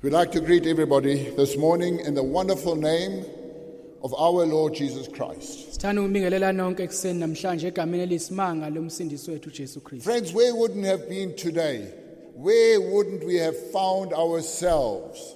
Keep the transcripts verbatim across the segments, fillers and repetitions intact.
We'd like to greet everybody this morning in the wonderful name of our Lord Jesus Christ. Sithanda ukubingelela nonke ekseni namhlanje egameni elisimanga lomsindisi wethu Jesu Kristu. Friends, where wouldn't have been today? Where wouldn't we have found ourselves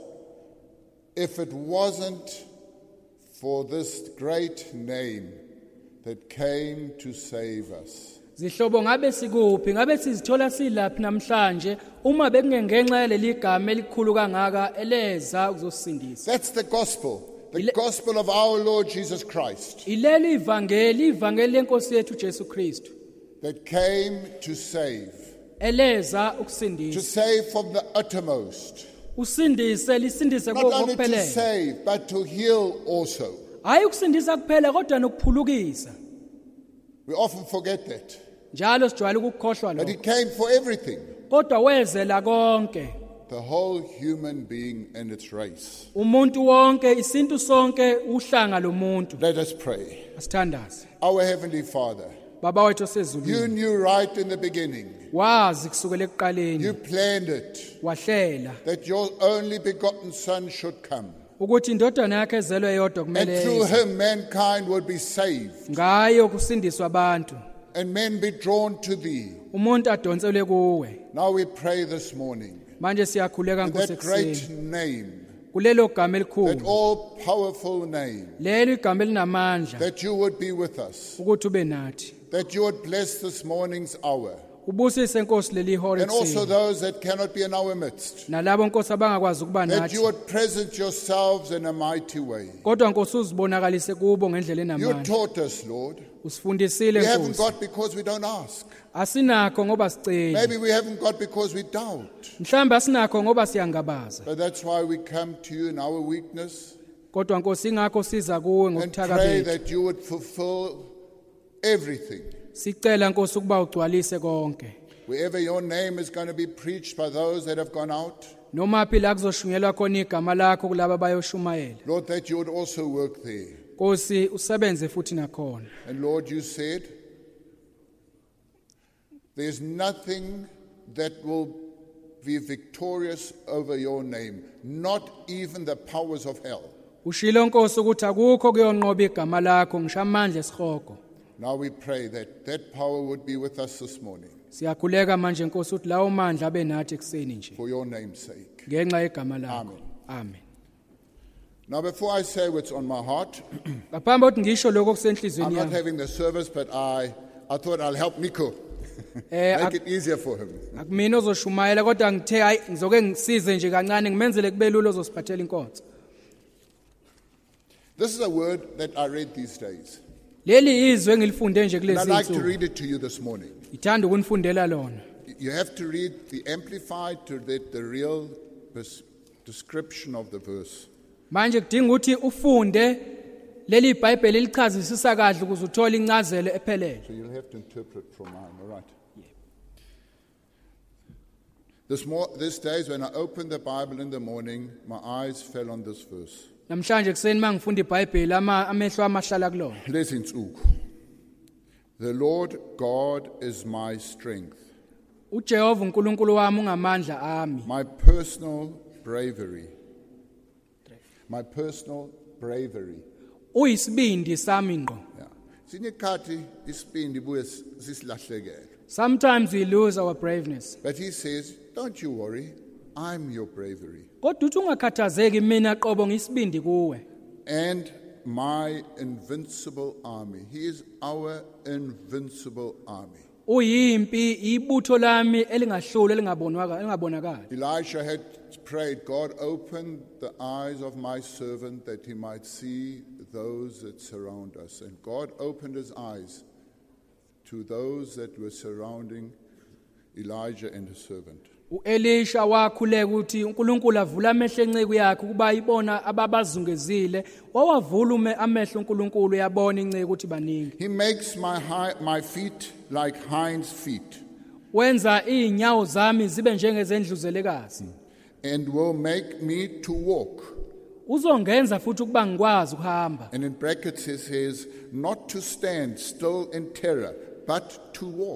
if it wasn't for this great name that came to save us? Zihlobo ngabe sikuphi ngabe sizithola silaphi namhlanje uma bekungengenxa yaleli gama elikhulu kangaka eleza ukuzosindisa. That's the gospel, the gospel of our Lord Jesus Christ, Ileli ivangeli ivangeli lenkosi yethu Jesu Kristu that came to save, eleza to ukusindisa. save from the uttermost. Usindise lisindise Not only to kokuphelele. save, but to heal also. Hayi ukusindisa kuphela kodwa nokuphulukisa. We often forget that. Njalo sijwayele ukukhohlwa But lokho. he came for everything, Kodwa wezela konke. the whole human being and its race. Umuntu wonke isintu sonke uhlanga lomuntu. Let us pray. Asithandaze. Our Heavenly Father, Baba wethu you osezulwini. knew right in the beginning, Wazi kusukela you ekuqaleni. planned it, Wahlela that your only begotten Son should come. ukuthi indodana yakhe ezelwe yodwa And kumele through eze. him mankind would be saved, Ngayo kusindiswa abantu. and men be drawn to thee. Umuntu adonselwe kuwe. Now we pray this morning, Manje siyakhuleka in Nkosi that great ekuseni. name, Kulelo gama that elikhulu. all-powerful name, Lelo igama elinamandla that you would be with us, ukuthi ube nathi. that you would bless this morning's hour, Ubusise Nkosi leli hora and also ekuseni. those that cannot be in our midst, Nalabo Nkosi abangakwazi ukuba that you nathi. would present yourselves in a mighty way. Kodwa Nkosi uzibonakalise kubo ngendlela You enamandla. taught us, Lord. Usifundisile We haven't Nkosi. got because we don't ask. Asinakho ngoba sicela. Maybe we haven't got because we doubt. Mhlawumbe asinakho ngoba siyangabaza. But that's why we come to you in our weakness Kodwa Nkosi ingakho siza kuwe and ngokuthaka pray bethu. that you would fulfill everything. Sicela Nkosi ukuba ugcwalise konke. Wherever your name is going to be preached by those that have gone out, Noma phi la kuzoshunyelwa khona igama lakho kulabo bayoshumayela. Lord, that you would also work there. Nkosi usebenze futhi nakhona. And Lord, you said, there's nothing that will be victorious over your name, not even the powers of hell. Ushilo Nkosi ukuthi akukho kuyonqoba igama lakho ngisho amandla esihogo. Now we pray that that power would be with us this morning, Siyakhuleka manje Nkosi ukuthi lawo mandla abe nathi ekseni nje. for your name's sake. Ngenxa yegama lakho. Amen. Amen. Now, before I say what's on my heart, Ngaphambi kokuthi ngisho lokho I'm kusenhlizweni not yami. having the service, but I, I thought I'll help Nico, Eh make it easier for him. akumina ozoshumayela kodwa ngithe hayi ngizoke ngisize nje kancane ngimenzele kube lula ozosiphathela inkonzo. This is a word that I read these days, Leli izwe engilifunde nje and kulezi I'd like to insuku. read it to you this morning. Ngithanda ukunifundela lona. You have to read the Amplified to get the real pers- description of the verse. Manje kudinga ukuthi ufunde leli iBhayibheli elichazisisa kahle ukuze uthole incazelo ephelele. So you'll have to interpret from mine, all right? This, more, this days when I opened the Bible in the morning, my eyes fell on this verse. Namhlanje kuseni mangifunda iBhayibheli ama amehlo amahlala kulona. Listen, Tsuku. The Lord God is my strength, uJehova uNkulunkulu wami ungamandla ami. my personal bravery. My personal bravery. Uyisibindi sami ngqo. Yeah. Sinikhathi isibindi buye sisilahlekele. Sometimes we lose our braveness. But he says, don't you worry, I'm your bravery. Kodwa uthi ungakhathazeki mina qobo ngisibindi kuwe. And my invincible army. He is our invincible army. Uyimpi ibutho lami elingahluli elingabonwaka elingabonakala. Elisha had prayed, God, open the eyes of my servant that he might see those that surround us. And God opened his eyes to those that were surrounding Elijah and his servant. uElisha wakhuleka ukuthi uNkulunkulu avula amehlo enceku yakhe ukuba ibona ababazungezile wawavula ume amehlo uNkulunkulu yabona inceku ukuthi baningi. He makes my high, my feet like hinds' feet, Wenza inyawo zami zibe njengezendluzelekazi. and will make me to walk. Uzongenza futhi ukuba ngikwazi ukuhamba. And in brackets he says, not to stand still in terror, but to walk.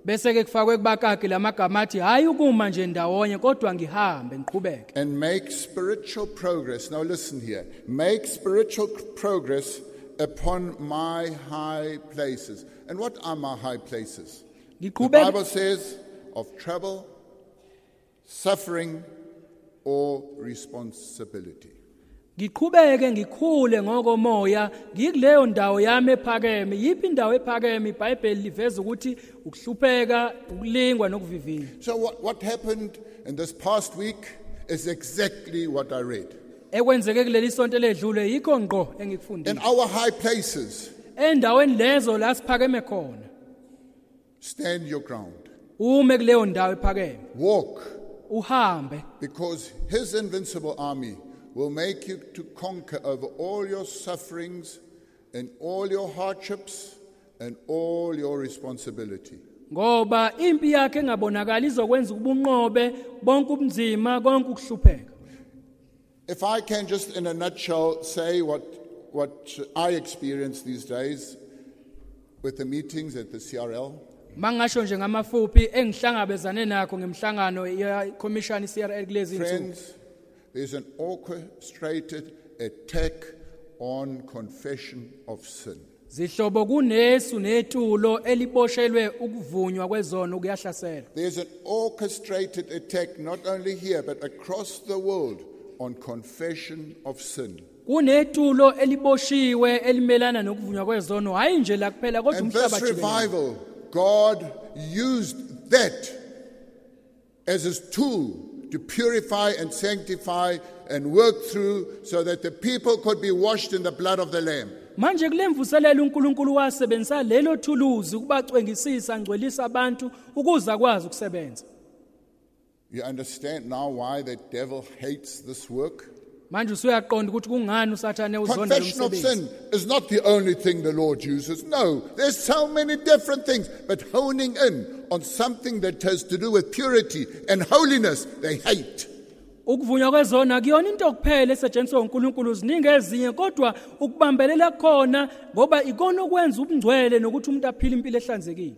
bese ke kufakwe kubakaki lamagama athi hayi ukuma nje ndawonye kodwa ngihambe ngiqhubeke and make spiritual progress. Now listen here. Make spiritual progress upon my high places. And what are my high places? The Bible says of trouble, suffering, or responsibility. Ngiqhubeke ngikhule ngokomoya ngikuleyo ndawo yami ephakeme yipi indawo ephakeme iBhayibheli liveza ukuthi ukuhlupheka ukulingwa nokuvivinya. So what what happened in this past week is exactly what I read. Ekwenzeke kuleli sonto ledlule yikho ngqo engikufundile. In our high places, endaweni lezo la siphakeme khona, stand your ground. Ume kuleyo ndawo ephakeme. Walk. Uhambe. Because his invincible army will make you to conquer over all your sufferings and all your hardships and all your responsibility. Ngoba impi yakhe engabonakala izokwenza ubunqobe bonke ubunzima konke ukuhlupheka. If I can just in a nutshell say what what I experience these days with the meetings at the C R L. Mangasho nje ngamafuphi engihlangabezane nakho ngemhlangano ye commission C R L kulezi insuku. Friends, there's an orchestrated attack on confession of sin. Zihlobo kunesu netulo eliboshelwe ukuvunywa kwezono ukuyahlasela. There's an orchestrated attack not only here but across the world on confession of sin. Kunetulo eliboshiwe elimelana nokuvunywa kwezono hayi nje la kuphela kodwa umhlaba jikelele. And this revival, God used that as his tool to purify and sanctify and work through so that the people could be washed in the blood of the Lamb. Manje kulemvuselelo uNkulunkulu wasebenzisa lelo thuluzi ukubacwengisisa ngcwelisa abantu ukuza kwazi ukusebenza. You understand now why the devil hates this work? Manje usuyaqonda ukuthi kungani uSathane uzonda Confession of sin is not the only thing the Lord uses. No, there's so many different things, but honing in on something that has to do with purity and holiness, they hate. Ukuvunywa kwezona akuyona into okuphela esetshenziswa uNkulunkulu ziningi ezinye kodwa ukubambelela khona ngoba ikona okwenza ubungcwele nokuthi umuntu aphile impilo ehlanzekile.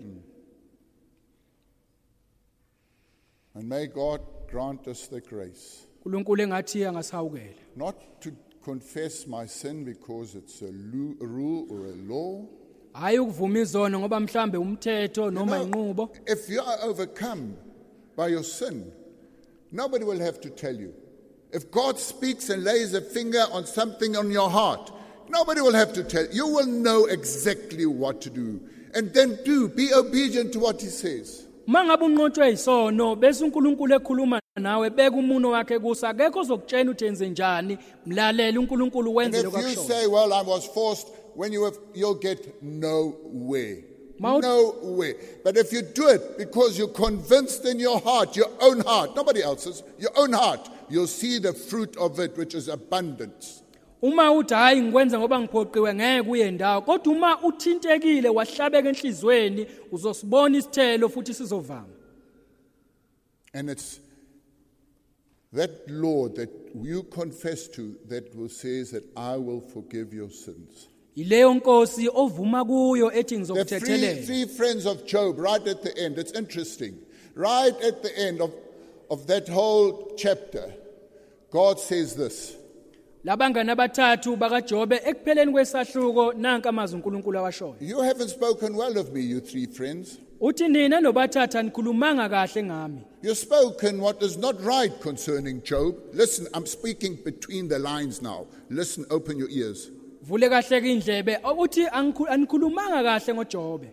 And may God grant us the grace. uNkulunkulu engathi angasihawukela. Not to confess my sin because it's a rule or a law. Hayi ukuvuma izono ngoba mhlambe umthetho noma inqubo. If you are overcome by your sin, nobody will have to tell you. If God speaks and lays a finger on something on your heart, nobody will have to tell you. You will know exactly what to do. And then do, be obedient to what he says. Mangabe unqotshwe isono bese uNkulunkulu ekhuluma nawe beka umuno wakhe kusa akekho ozokutshela ukuthi enze njani mlalele uNkulunkulu wenze lokho akusho. If you akusho. say, well, I was forced, when you have, you'll get nowhere. Nowhere. But if you do it because you're convinced in your heart, your own heart, nobody else's, your own heart, you'll see the fruit of it, which is abundance. Uma uthi hayi ngikwenza ngoba ngiphoqiwe ngeke kuye ndawo kodwa uma uthintekile wahlabeka enhlizweni uzosibona isithelo futhi sizovama. And it's that Lord that you confess to that will says that I will forgive your sins. Ileyo nkosi ovuma kuyo ethi The three, ngizokuthethelela. three friends of Job, right at the end, it's interesting. Right at the end of, of that whole chapter, God says this. Labangani abathathu bakaJobe ekupheleni kwesahluko nanka amazwi uNkulunkulu awashoyo. You haven't spoken well of me, you three friends. Uthi nina nobathatha nikhulumanga kahle ngami. You've spoken what is not right concerning Job. Listen, I'm speaking between the lines now. Listen, open your ears. Vule kahle ke indlebe uthi anikhulumanga kahle ngoJobe.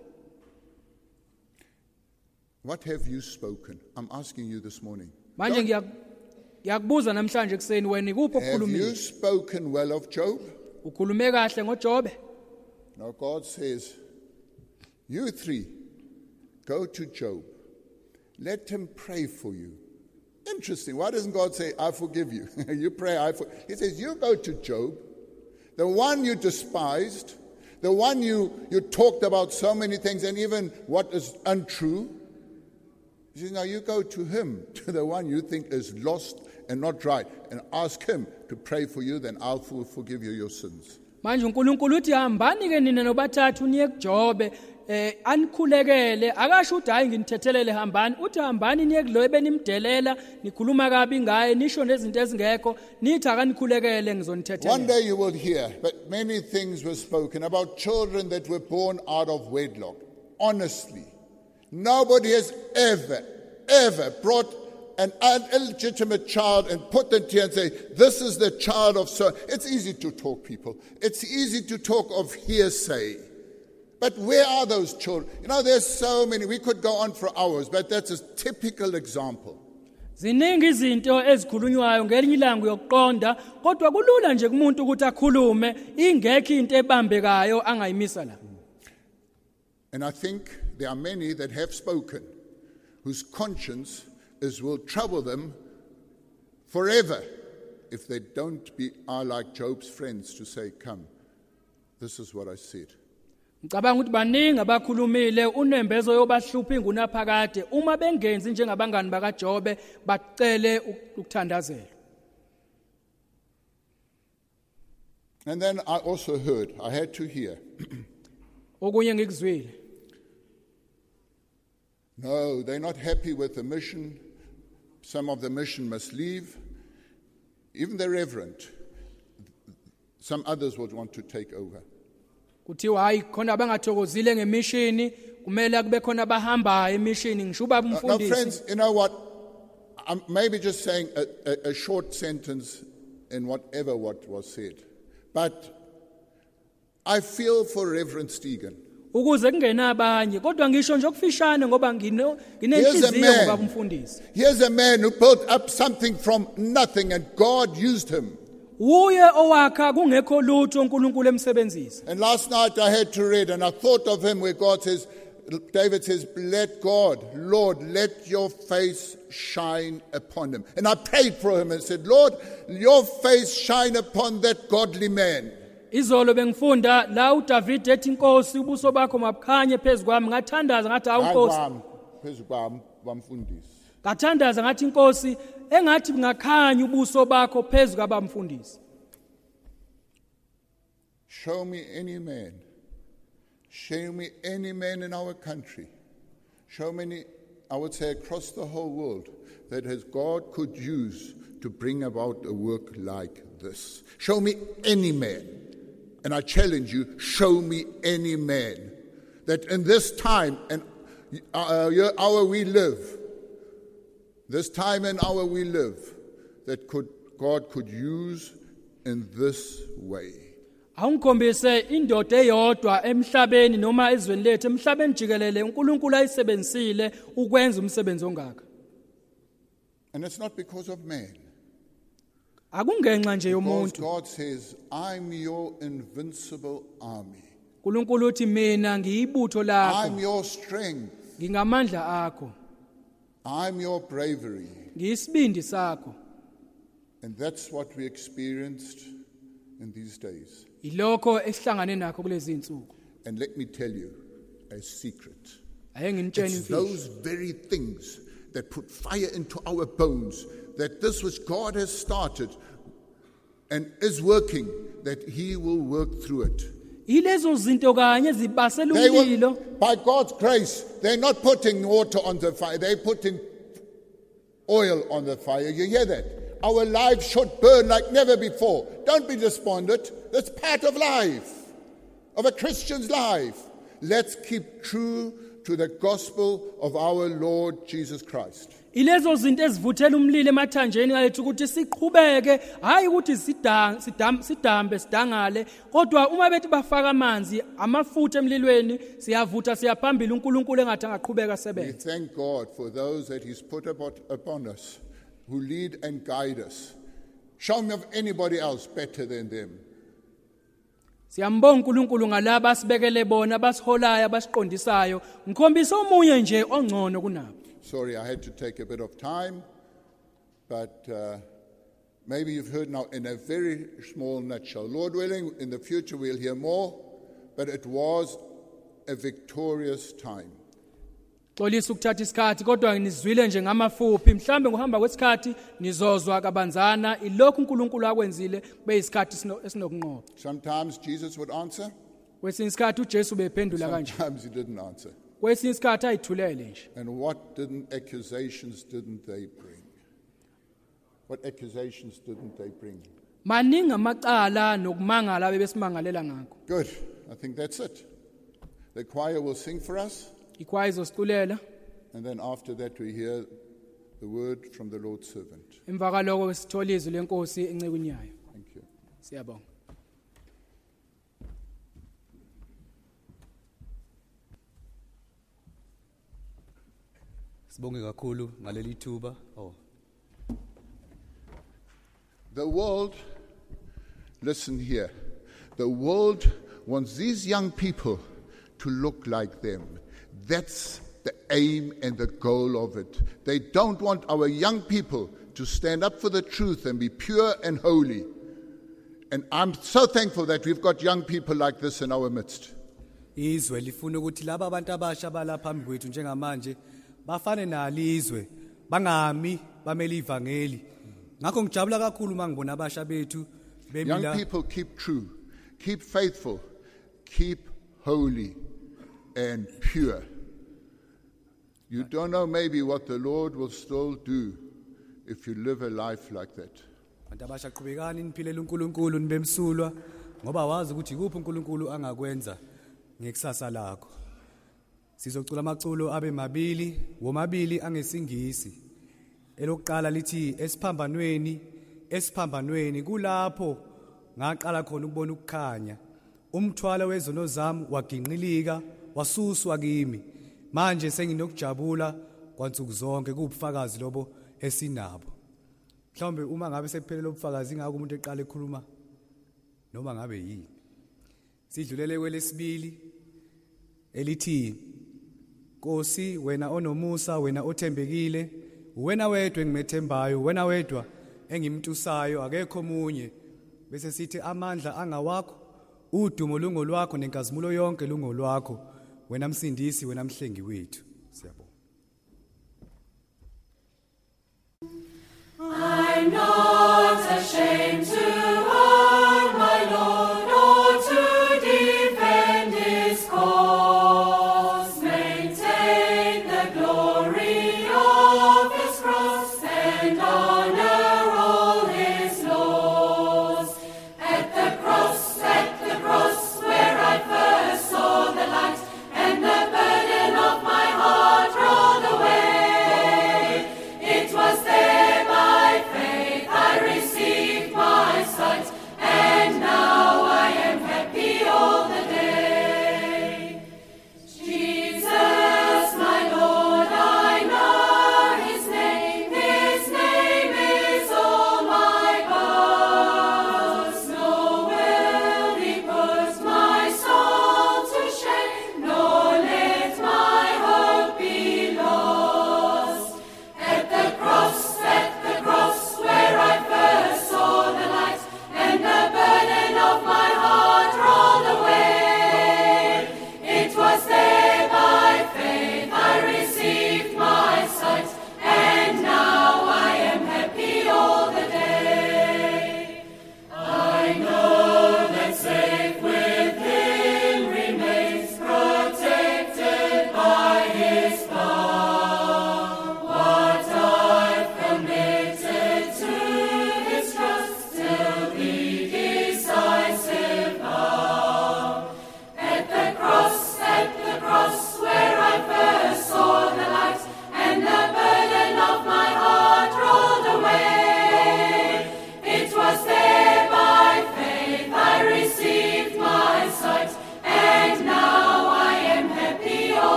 What have you spoken? I'm asking you this morning. Manje ngiya Yakubuza namhlanje kuseni wena ikuphi Have you okukhulumile? spoken well of Job? Ukhulume kahle ngoJobe? Now God says, you three, go to Job. Let him pray for you. Interesting. Why doesn't God say, I forgive you? You pray, I forgive. He says, you go to Job, the one you despised, the one you, you talked about so many things and even what is untrue. He says, now you go to him, to the one you think is lost and not right, and ask him to pray for you, then I'll forgive you your sins. Manje uNkulunkulu uthi hambani ke nina nobathathu niye kuJobe eh anikhulekele akasho ukuthi hayi nginithethelele hambani uthi hambani niye kulo ebenimdelela nikhuluma kabi ngaye nisho nezinto ezingekho nithi akanikhulekele One ngizonithethelela. day you will hear, but many things were spoken about children that were born out of wedlock. Honestly, nobody has ever, ever brought an illegitimate child and put them here and say, this is the child of so. It's easy to talk, people. It's easy to talk of hearsay. But where are those children? You know, there's so many. We could go on for hours, but that's a typical example. Ziningi izinto ezikhulunywayo ngelinye ilanga yokuqonda kodwa kulula nje kumuntu ukuthi akhulume ingekho into ebambekayo angayimisa la. And I think there are many that have spoken whose conscience is will trouble them forever if they don't be are like Job's friends to say, come, this is what I said. Ngicabanga ukuthi baningi abakhulumile unembezo yobahlupha ingunaphakade uma bengenzi njengabangani bakaJobe bacele ukuthandazela. And then I also heard, I had to hear, Okunye ngikuzwile. no, they're not happy with the mission. Some of the mission must leave. Even the reverend, some others would want to take over. Kuthiwa hayi khona abangathokozile ngemishini kumele kube khona abahambayo emishini ngisho ubaba Now, umfundisi. friends, you know what? I'm maybe just saying a, a, a short sentence in whatever what was said. But I feel for Reverend Stephen. Ukuze kungena abanye kodwa ngisho nje okufishane ngoba ngine ginenhliziyo man. ngobaba umfundisi. Here's a man who built up something from nothing and God used him. Uye owakha kungekho lutho uNkulunkulu emsebenzisa. And last night I had to read and I thought of him where God says, David says, let God, Lord, let your face shine upon him. And I prayed for him and said, Lord, your face shine upon that godly man. Izolo bengifunda la uDavid ethi inkosi ubuso bakho mabukhanye phezukwami ngathandaza ngathi hawu inkosi. Phezu kwami, bamfundisi. Ngathandaza ngathi inkosi engathi ngakhanya ubuso bakho phezu kwabamfundisi. Show me any man. Show me any man in our country. Show me, I would say, across the whole world that has God could use to bring about a work like this. Show me any man. And I challenge you, show me any man that in this time and uh, hour we live, this time and hour we live, that could God could use in this way. Awungikhombise indoda eyodwa emhlabeni noma ezweni lethu emhlabeni jikelele uNkulunkulu ayisebenzisile ukwenza umsebenzi ongaka. And it's not because of man. Akungenxa nje Because yomuntu. God says, I'm your invincible army. uNkulunkulu uthi mina ngiyibutho I'm lakho, your strength. ngingamandla akho, I'm your bravery. ngiyisibindi sakho. And that's what we experienced in these days. Ilokho esihlangane nakho kulezi insuku. And let me tell you a secret. Ake nginitshele It's imfihlo. those very things that put fire into our bones, that this which God has started and is working, that He will work through it. Ilezo zinto kanye zibasela They will, umlilo. by God's grace, they're not putting water on the fire, they're putting oil on the fire. You hear that? Our lives should burn like never before. Don't be despondent. That's part of life, of a Christian's life. Let's keep true to the gospel of our Lord Jesus Christ. Ilezo zinto ezivuthela umlilo emathanjeni ethu ukuthi siqhubeke hayi ukuthi sidang sidam sidambe sidangale kodwa uma bethi bafaka amanzi amafutha emlilweni siyavutha siyaphambili uNkulunkulu engathi angaqhubeka We sebenze. thank God for those that He's put about, upon us, who lead and guide us. Show me of anybody else better than them. Siyambonga uNkulunkulu ngalabo asibekele bona basiholayo abasiqondisayo ngikhombisa omunye nje ongcono kunabo. Sorry, I had to take a bit of time, but uh, maybe you've heard now in a very small nutshell. Lord willing, in the future we'll hear more, but it was a victorious time. Xolisa ukuthatha isikhathi kodwa nizwile nje ngamafuphi mhlambe ngohamba kwesikhathi nizozwa kabanzana ilokhu uNkulunkulu akwenzile kube isikhathi esinokunqoba. Sometimes Jesus would answer, kwesinye isikhathi uJesu bephendula kanje Sometimes he didn't answer. kwesinye isikhathi ayithulele nje And what didn't accusations didn't they bring? What accusations didn't they bring? maningi amacala nokumangala abebesimangalela ngakho Good. I think that's it. The choir will sing for us, ikwaya izosiculela and then after that we hear the word from the Lord's servant. emva kaloko sithola izwi lenkosi encekweni yayo Thank you. siyabonga Sibonge kakhulu ngaleli thuba. Oh, The world, listen here, the world wants these young people to look like them. That's the aim and the goal of it. They don't want our young people to stand up for the truth and be pure and holy. And I'm so thankful that we've got young people like this in our midst. izwe lifuna ukuthi laba abantu abasha balapha phambi kwethu njengamanje bafane nalizwe bangami bameli ivangeli. Ngakho ngijabula kakhulu mangibona abasha bethu Young bemila people, keep true, keep faithful, keep holy and pure. You don't know maybe what the Lord will still do if you live a life like that. abantu abasha qhubekani niphilela uNkulunkulu nibemsulwa ngoba wazi ukuthi kuphi uNkulunkulu angakwenza ngekusasa lakho. Sizocula amaculo abe mabili, womabili angesingisi. Elokuqala lithi esiphambanweni, esiphambanweni kulapho ngaqala khona ukubona ukukhanya. Umthwalo wezono zami waginqilika, wasuswa kimi. Manje senginokujabula kwansuku zonke kubufakazi lobo esinabo. Mhlawumbe uma ngabe sekuphelele ubufakazi ngako umuntu eqala ekhuluma noma ngabe yini. Sidlulele kwelesibili elithi Nkosi wena onomusa wena othembekile wena wedwa engimethembayo wena wedwa engimtusayo akekho omunye bese sithi amandla angawakho udumo lungolwakho nenkazimulo yonke lungolwakho wena msindisi wena mhlengi wethu siyabonga. I'm not ashamed to own my Lord or to defend his cause, maintain the glory of his cross and honor all his laws. At the cross, at the cross where I first saw the light and the burden of my heart rolled away, it was there by faith I received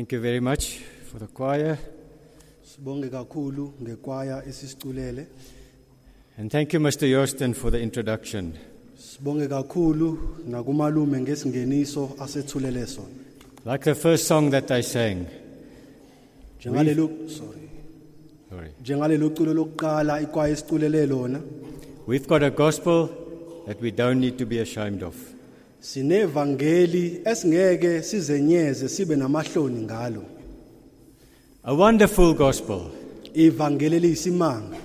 Thank you very much for the choir. Sibonge kakhulu ngekwaya esisiculele. And thank you, Mister Yosten, for the introduction. Sibonge kakhulu nakumalume ngesingeniso asethulele sona. Like the first song that I sang. Njengalelo sorry. Sorry. Njengalelo culo lokuqala ikwaya esiculele lona. We've got a gospel that we don't need to be ashamed of. Sinevangeli esingeke sizenyeze sibe namahloni ngalo. A wonderful gospel. Ivangeli lisimanga.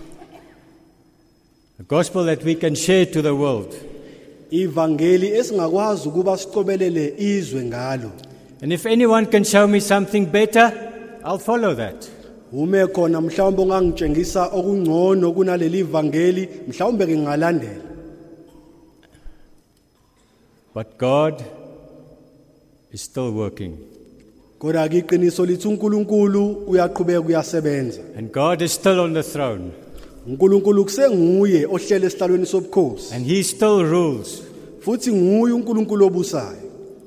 A gospel that we can share to the world. Ivangeli esingakwazi ukuba siqobelele izwe ngalo. And if anyone can show me something better, I'll follow that. Ume khona mhlawumbe ongangitshengisa okungcono kunaleli ivangeli mhlawumbe ke ngingalandela. But God is still working. Kodwa ke iqiniso lithi uNkulunkulu uyaqhubeka uyasebenza. And God is still on the throne. uNkulunkulu kusenguye ohlele esihlalweni sobukhosi. And He still rules. Futhi nguye uNkulunkulu obusayo.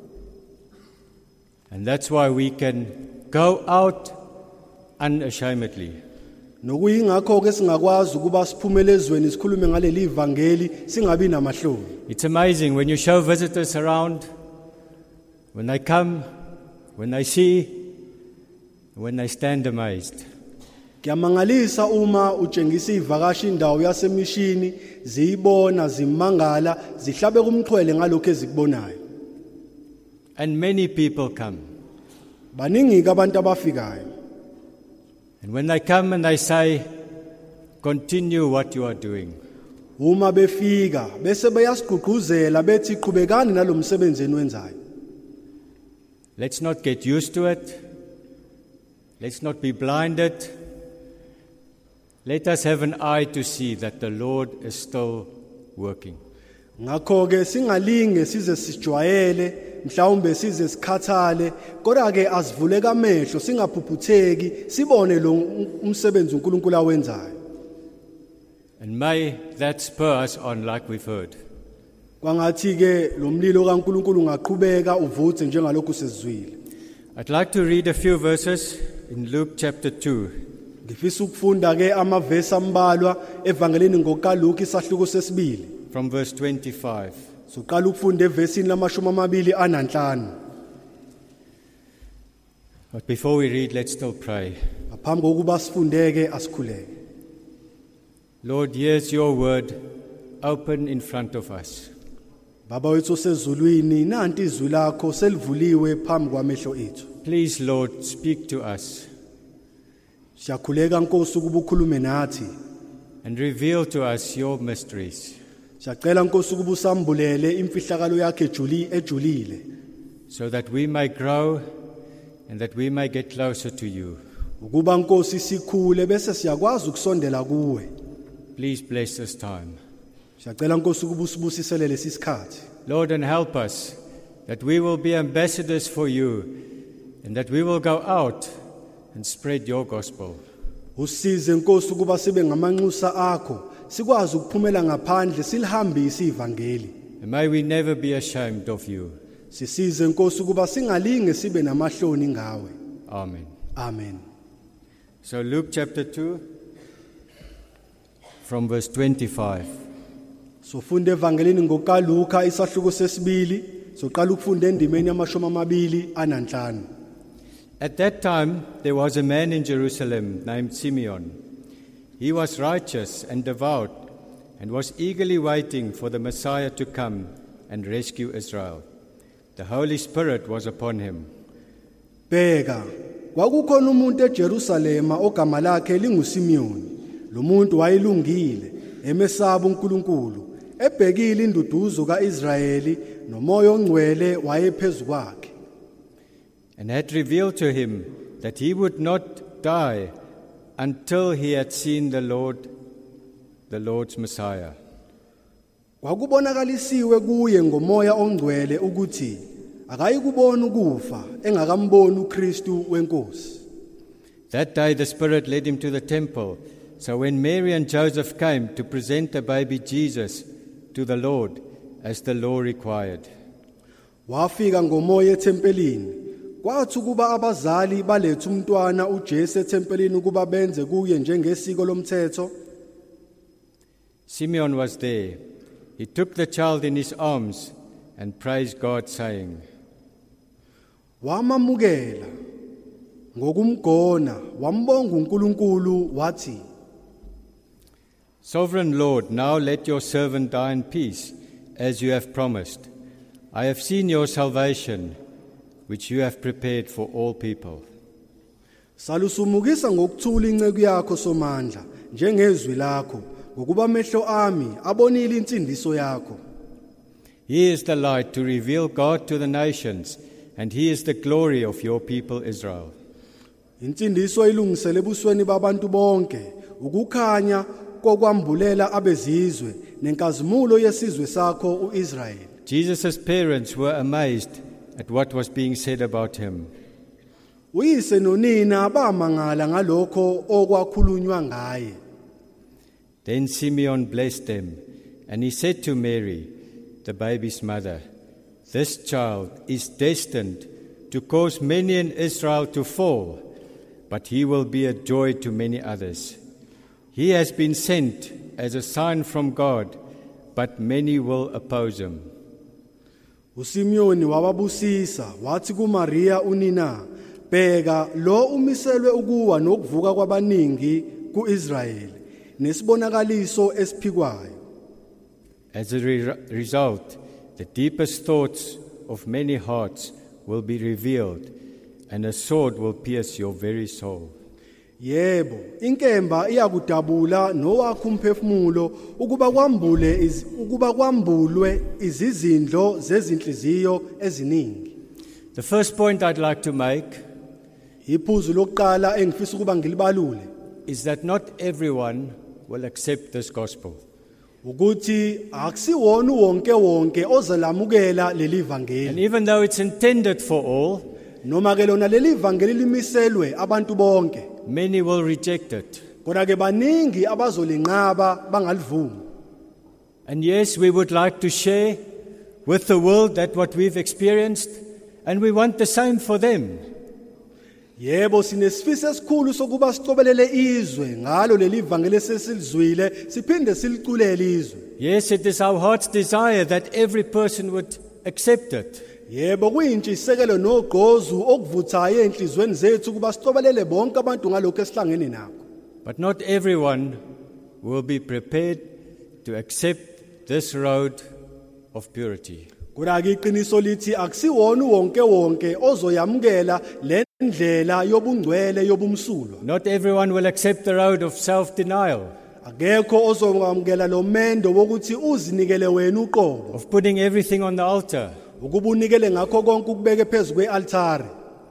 And that's why we can go out unashamedly. Nokuyingakho ke singakwazi ukuba siphumele ezweni sikhulume ngaleli ivangeli singabi namahloni. It's amazing when you show visitors around, when they come, when they see, when they stand amazed. Kuyamangalisa uma utshengisa ivakashi indawo yasemishini ziyibona zimangala zihlabe kumxhwele ngalokho ezikubonayo. And many people come. Baningi ke abantu abafikayo. And when they come and they say, continue what you are doing. Uma befika bese bayasigqugquzela bethi qhubekani nalomsebenzi enwenzayo. Let's not get used to it. Let's not be blinded. Let us have an eye to see that the Lord is still working. Ngakho ke singalinge size sijwayele mhlawumbe size sikhathale kodwa ke asivuleka amehlo singaphuphutheki sibone lo umsebenzi uNkulunkulu awenzayo. And may that spur us on like we've heard. Kwangathi ke lo mlilo kaNkulunkulu ungaqhubeka uvuthe njengalokhu sesizwile. I'd like to read a few verses in Luke chapter two. Ngifisa ukufunda ke amavesi ambalwa evangelini ngokaLuke isahluko sesibili. From verse twenty-five. So qala ukufunda evesini lamashumi amabili ananhlanu. But before we read, let's still pray. Ngaphambi kokuba sifundeke asikhuleke. Lord, here's your word open in front of us. Baba wethu osezulwini nanti izwi lakho selivuliwe phambi kwamehlo ethu. Please, Lord, speak to us. Siyakhuleka Nkosi ukuba ukhulume nathi. And reveal to us your mysteries. Siyacela Nkosi ukuba usambulele imfihlakalo yakhe ejuli ejulile. So that we may grow and that we may get closer to you. Ukuba Nkosi sikhule bese siyakwazi ukusondela kuwe. Please bless this time. Siyacela Nkosi ukuba usibusisele lesisikhathi. Lord, and help us that we will be ambassadors for you and that we will go out and spread your gospel. Usize Nkosi ukuba sibe ngamanxusa akho sikwazi ukuphumela ngaphandle silihambise ivangeli. And may we never be ashamed of you. Sisize Nkosi ukuba singalinge sibe namahloni ngawe. Amen. Amen. So Luke chapter two from verse twenty-five. So funda evangelini ngokaLuka isahluko sesibili soqala ukufunda endimeni yamashumi amabili ananhlanu. At that time there was a man in Jerusalem named Simeon. He was righteous and devout and was eagerly waiting for the Messiah to come and rescue Israel. The Holy Spirit was upon him. Bheka, kwakukhona umuntu eJerusalema ogama lakhe linguSimiyoni. Lo muntu wayelungile, emesaba uNkulunkulu, ebhekile induduzo kaIsrayeli nomoya ongcwele wayephezulu kwakhe. And had revealed to him that he would not die until he had seen the Lord, the Lord's Messiah. Kwakubonakalisiwe kuye ngomoya ongcwele ukuthi akayikubona ukufa engakamboni uKristu wenkosi. That day the Spirit led him to the temple. So when Mary and Joseph came to present the baby Jesus to the Lord as the law required. Wafika ngomoya ethempelini. kwathi kuba abazali baletha umntwana uJesu ethempelini ukuba benze kuye njengesiko lomthetho, Simeon was there. He took the child in his arms and praised God, saying, wamamukela ngokumgona wambonga uNkulunkulu wathi, Sovereign Lord, now let your servant die in peace, as you have promised. I have seen your salvation, which you have prepared for all people. salusumukisa ngokuthula inceku yakho somandla njengezwi lakho, ngokuba amehlo ami abonile insindiso yakho. He is the light to reveal God to the nations, and he is the glory of your people Israel. Insindiso ilungisele ebusweni babantu bonke, ukukhanya kokwambulela abezizwe nenkazimulo yesizwe sakho uIsrael. Jesus' parents were amazed at what was being said about him. Uyise nonina bamangala ngalokho okwakhulunywa ngaye. Then Simeon blessed them, and he said to Mary, the baby's mother, This child is destined to cause many in Israel to fall, but he will be a joy to many others. He has been sent as a sign from God, but many will oppose him. uSimeoni wababusisa wathi kuMaria unina, bheka lo umiselwe ukuwa nokuvuka kwabaningi kuIsrael nesibonakaliso esiphikwayo. As a re- result, the deepest thoughts of many hearts will be revealed, and a sword will pierce your very soul. Yebo, inkemba iyakudabula nowakho umphefumulo ukuba kwambule iz, ukuba kwambulwe izizindlo zezinhliziyo eziningi. The first point I'd like to make Iphuzu lokuqala engifisa ukuba ngilibalule is that not everyone will accept this gospel. ukuthi akusiwona wonke wonke ozalamukela leli And vangeli, even though it's intended for all, noma ke lona leli vangeli limiselwe abantu bonke, many will reject it. kodwa ke baningi abazolinqaba bangalivumi. And yes, we would like to share with the world that what we've experienced, and we want the same for them. Yebo, sinesifiso esikhulu sokuba sicobelele izwe ngalo leli vangeli sesilizwile siphinde siliculele izwe. Yes, it is our heart's desire that every person would accept it. Yebo, kuyintshisekelo nogqozu okuvuthayo enhlizweni zethu kuba sicobelele bonke abantu ngalokho esihlangene nakho. But not everyone will be prepared to accept this road of purity. Kodwa ke iqiniso lithi akusiwona wonke wonke ozoyamukela le ndlela yobungcwele yobumsulwa. Not everyone will accept the road of self-denial, Akekho ozongamukela lo mendo wokuthi uzinikele wena uqobo, of putting everything on the altar, ukuba unikele ngakho konke ukubeke phezulu kwealtare,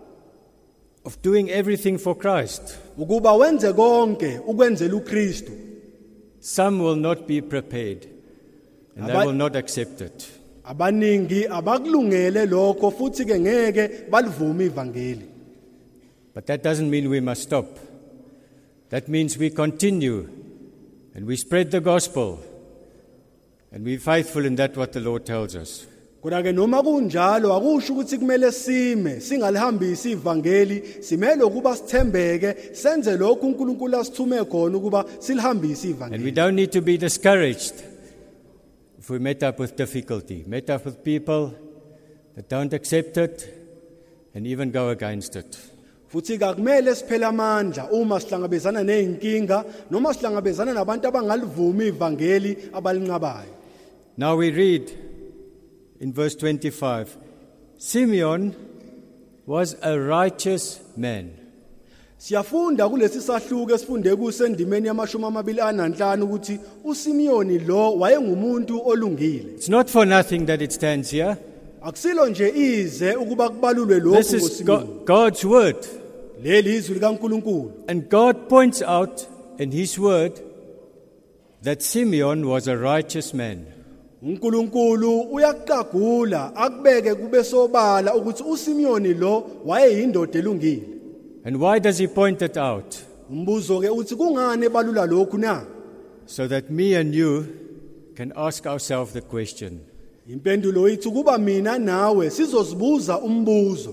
of doing everything for Christ. ukuba wenze konke ukwenzela uKristu. Some will not be prepared, and they Aba- will not accept it. Abaningi abakulungele lokho futhi ke ngeke balivume ivangeli. But that doesn't mean we must stop. That means we continue, and we spread the gospel, and we're faithful in that what the Lord tells us. Kodwa ke noma kunjalo akusho ukuthi kumele sime singalihambisi ivangeli, simele ukuba sithembeke senze lokhu uNkulunkulu asithume khona ukuba silihambise And we ivangeli. don't need to be discouraged if we met up with difficulty, met up with people that don't accept it and even go against it. Futhi akumele siphele amandla uma sihlangabezana nezinkinga noma sihlangabezana nabantu abangalivumi ivangeli abalinqabayo. Now we read in verse twenty-five, Simeon was a righteous man. Siyafunda kulesi sahluko esifunde kusendimeni yamashumi amabili ananhlanu ukuthi uSimeyoni lo wayengumuntu olungile. It's not for nothing that it stands here. Akusilo nje ize ukuba kubalulwe lokho This is ngoSimeyoni. Go- God's word. Leli izwi likaNkulunkulu. And God points out in His word that Simeon was a righteous man. uNkulunkulu uyaqagula akubeke kube sobala ukuthi uSimeyoni lo wayeyindoda elungile. And why does He point it out? Umbuzo ke uthi kungani ebalula lokhu na? So that me and you can ask ourselves the question, Impendulo ithi kuba mina nawe sizozibuza umbuzo.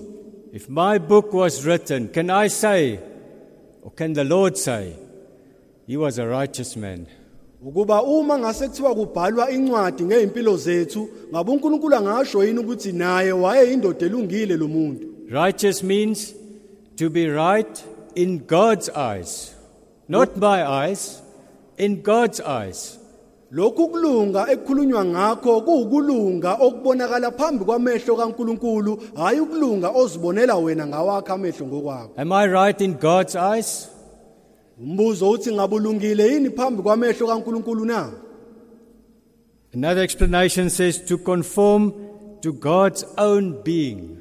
if my book was written, can I say, or can the Lord say, he was a righteous man? ukuba uma ngase kuthiwa kubhalwa incwadi ngeimpilo zethu ngabe uNkulunkulu angasho yini ukuthi naye wayeyindoda elungile lo muntu. Righteous means to be right in God's eyes, not my eyes, in God's eyes. Lokhu kulunga ekukhulunywa ngakho kuukulunga okubonakala phambi kwamehlo kaNkulunkulu, hayi ukulunga ozibonela wena ngawakho amehlo ngokwakho. Am I right in God's eyes? Umbuzo uthi ngabulungile yini phambi kwamehlo kaNkulunkulu na? Another explanation says to conform to God's own being.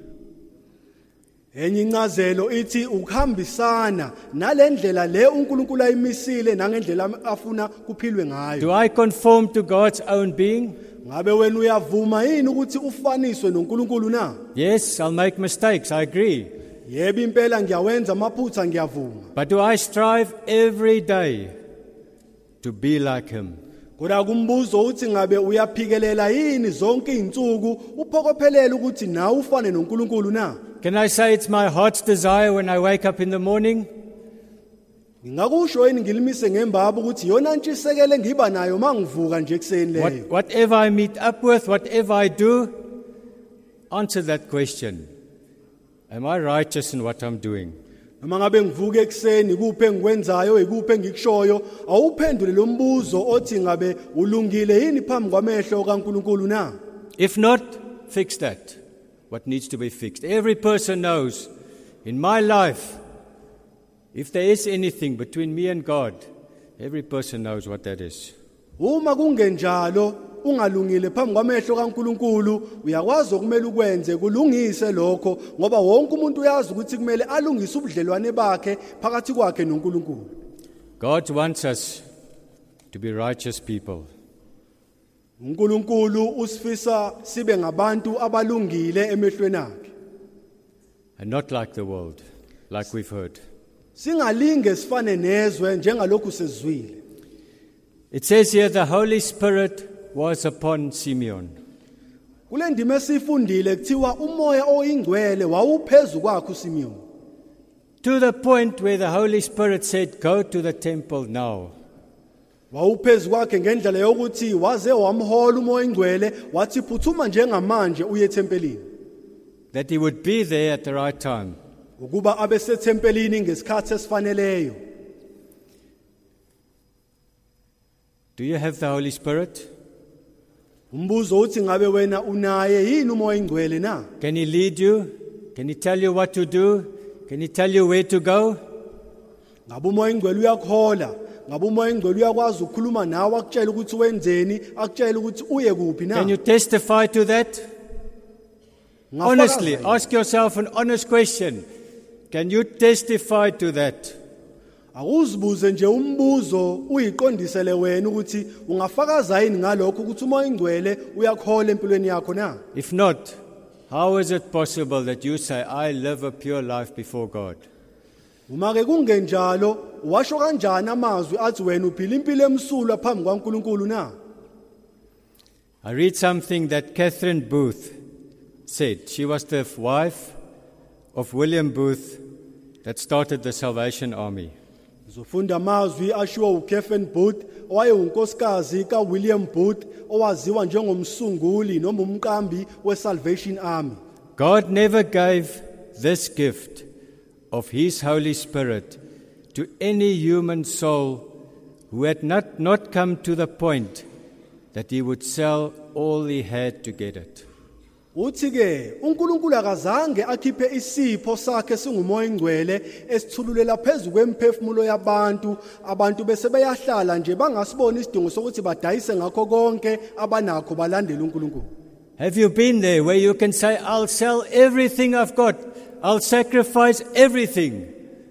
Enye incazelo ithi ukuhambisana nalendlela le uNkulunkulu ayimisile nangendlela afuna kuphilwe ngayo. Do I conform to God's own being? Ngabe wena uyavuma yini ukuthi ufaniswe noNkulunkulu na? Yes, I'll make mistakes, I agree. Yebo impela ngiyawenza amaphutha ngiyavuma. But do I strive every day to be like him? Kodwa kumbuzo uthi ngabe uyaphikelela yini zonke izinsuku uphokophelela ukuthi nawe ufane noNkulunkulu na? Can I say it's my heart's desire when I wake up in the morning? Ngingakusho yini ngilimise ngembaba ukuthi yona ntshisekele ngiba nayo mangivuka nje ekseni What, leyo. whatever I meet up with, whatever I do, answer that question. Am I righteous in what I'm doing? Noma ngabe ngivuka ekseni kuphe engikwenzayo ikuphe engikushoyo, awuphendule lo mbuzo othi ngabe ulungile yini phambi kwamehlo kaNkulunkulu na? If not, fix that. What needs to be fixed. Every person knows in my life, if there is anything between me and God, every person knows what that is. Uma kungenjalo ungalungile phambi kwamehlo kaNkulunkulu, uyakwazi ukumele ukwenze kulungise lokho ngoba wonke umuntu uyazi ukuthi kumele alungise ubudlelwane bakhe phakathi kwakhe noNkulunkulu. God wants us to be righteous people. uNkulunkulu usifisa sibe ngabantu abalungile emehlweni akhe. And not like the world, like we've heard. Singalinge sifane nezwe njengalokhu sezwile. It says here the Holy Spirit was upon Simeon. Kule ndime esifundile kuthiwa umoya oyingcwele wawuphezulu kwakhe uSimeon. To the point where the Holy Spirit said, go to the temple now. Wawuphezulu kwakhe ngendlela yokuthi waze wamhola umoya oyingcwele wathi phuthuma njengamanje uye ethempelini. That he would be there at the right time. Ukuba abe sethempelini ngesikhathi esifaneleyo. Do you have the Holy Spirit? Umbuzo uthi ngabe wena unaye yini umoya oyingcwele na? Can he lead you? Can he tell you what to do? Can he tell you where to go? Ngabe umoya oyingcwele uyakhola, ngabe umoya oyingcwele uyakwazi ukukhuluma nawe akutshela ukuthi wenzeni, akutshela ukuthi uye kuphi na? Can you testify to that? Honestly, ask yourself an honest question. Can you testify to that? Akuzibuze nje umbuzo uyiqondisele wena ukuthi ungafakaza yini ngalokho ukuthi umoya oyingcwele uyakhola empilweni yakho na? If not, how is it possible that you say, I live a pure life before God? Uma ke kungenjalo, washo kanjani amazwi athi wena uphila impilo emsulwa phambi kwaNkulunkulu na? I read something that Catherine Booth said. She was the wife of William Booth that started the Salvation Army. Zofunda amazwi ashiwo uKethen Booth owayengunkosikazi kaWilliam Booth owaziwa njengomsunguli noma umqambi weSalvation Army. God never gave this gift of His Holy Spirit to any human soul who had not, not come to the point that he would sell all he had to get it. Uthi ke uNkulunkulu akazange akhiphe isipho sakhe singumoya oyingcwele esithululela phezulu kwemphefumulo yabantu, abantu bese beyahlala nje bangasiboni isidingo sokuthi badayise ngakho konke abanakho balandela uNkulunkulu. Have you been there where you can say, I'll sell everything I've got, I'll sacrifice everything